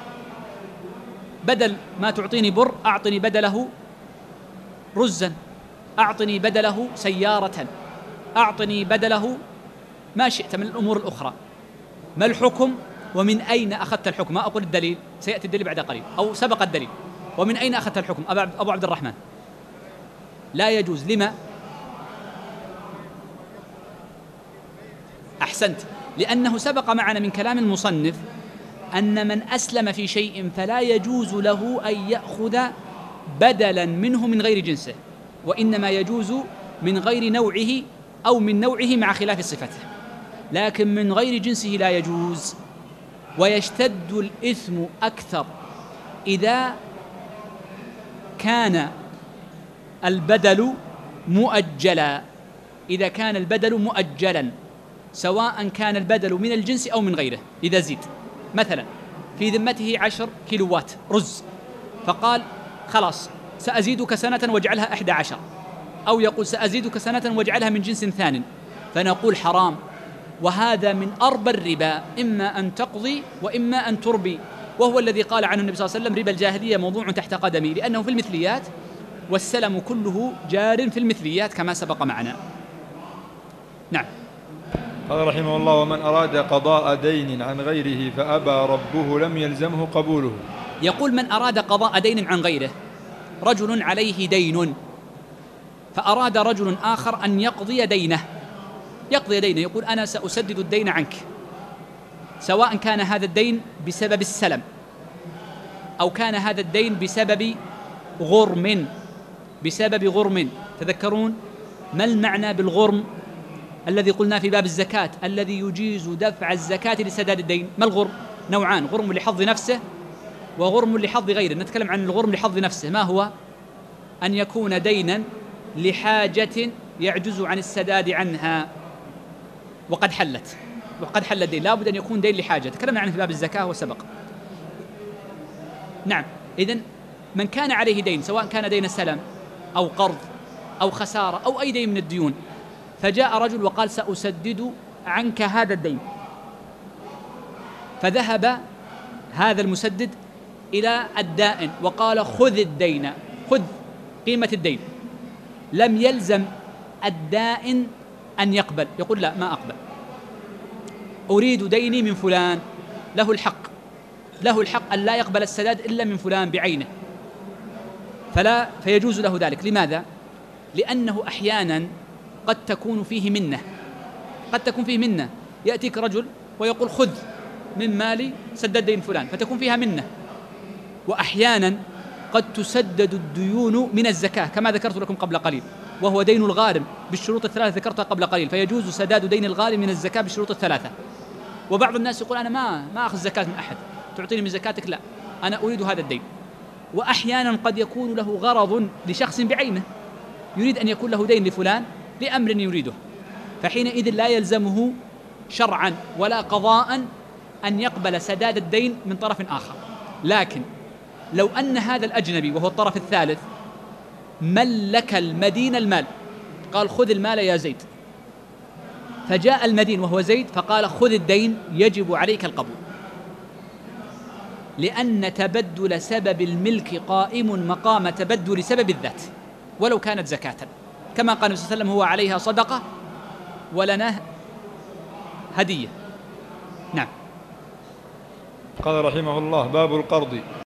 بدل ما تعطيني بر أعطني بدله رزا، أعطني بدله سيارة، أعطني بدله ما شئت من الأمور الأخرى. ما الحكم ومن أين أخذت الحكم؟ ما أقول الدليل، سيأتي الدليل بعد قليل أو سبق الدليل. ومن أين أخذت الحكم؟ أبو عبد الرحمن. لا يجوز. لما؟ أحسنت، لأنه سبق معنا من كلام المصنف أن من أسلم في شيء فلا يجوز له أن يأخذ بدلا منه من غير جنسه، وإنما يجوز من غير نوعه أو من نوعه مع خلاف صفته، لكن من غير جنسه لا يجوز. ويشتد الإثم أكثر إذا كان البدل مؤجلا، إذا كان البدل مؤجلا سواء كان البدل من الجنس أو من غيره. إذا زيد مثلا في ذمته عشر كيلوات رز، فقال خلاص سأزيدك سنة واجعلها أحد عشر، أو يقول سأزيدك سنة واجعلها من جنس ثان، فنقول حرام. وهذا من أربى الربا، إما أن تقضي وإما أن تربي، وهو الذي قال عنه النبي صلى الله عليه وسلم ربا الجاهلية موضوع تحت قدمي، لأنه في المثليات والسلم كله جار في المثليات كما سبق معنا. نعم. قال رحمه الله: ومن أراد قضاء دين عن غيره فأبى ربه لم يلزمه قبوله. يقول: من أراد قضاء دين عن غيره، رجل عليه دين فأراد رجل آخر أن يقضي دينه، يقضي دينه، يقول: أنا سأسدد الدين عنك، سواء كان هذا الدين بسبب السلم أو كان هذا الدين بسبب غرم، بسبب غرم. تذكرون ما المعنى بالغرم الذي قلنا في باب الزكاة الذي يجيز دفع الزكاة لسداد الدين؟ ما الغرم؟ نوعان: غرم لحظ نفسه وغرم لحظ غيره. نتكلم عن الغرم لحظ نفسه. ما هو؟ أن يكون دينا لحاجة يعجز عن السداد عنها وقد حلت وقد حل الدين، لا بد أن يكون دين لحاجة، تكلمنا عنه في باب الزكاة وسبق. نعم. إذن من كان عليه دين، سواء كان دين سلم أو قرض أو خسارة أو أي دين من الديون، فجاء رجل وقال: سأسدد عنك هذا الدين، فذهب هذا المسدد إلى الدائن وقال: خذ الدين، خذ قيمة الدين. لم يلزم الدائن أن يقبل، يقول: لا، ما أقبل، أريد ديني من فلان، له الحق له الحق أن لا يقبل السداد إلا من فلان بعينه، فلا فيجوز له ذلك. لماذا؟ لأنه أحيانا قد تكون فيه منة، قد تكون فيه منة، يأتيك رجل ويقول: خذ من مالي سدد دين فلان، فتكون فيها منة. وأحيانا قد تسدد الديون من الزكاة كما ذكرت لكم قبل قليل، وهو دين الغارم بالشروط الثلاثة ذكرتها قبل قليل، فيجوز سداد دين الغارم من الزكاة بالشروط الثلاثة. وبعض الناس يقول: أنا ما ما أخذ زكاة من أحد، تعطيني من زكاتك؟ لا، أنا أريد هذا الدين. وأحيانا قد يكون له غرض لشخص بعينه، يريد أن يكون له دين لفلان لأمر يريده، فحينئذ لا يلزمه شرعا ولا قضاء أن يقبل سداد الدين من طرف آخر. لكن لو أن هذا الأجنبي وهو الطرف الثالث ملك المدين المال، قال: خذ المال يا زيد، فجاء المدين وهو زيد فقال: خذ الدين، يجب عليك القبول، لأن تبدل سبب الملك قائم مقام تبدل سبب الذات ولو كانت زكاة، كما قال النبي صلى الله عليه وسلم: هو عليها صدقة ولنا هدية. نعم. قال رحمه الله: باب القرض.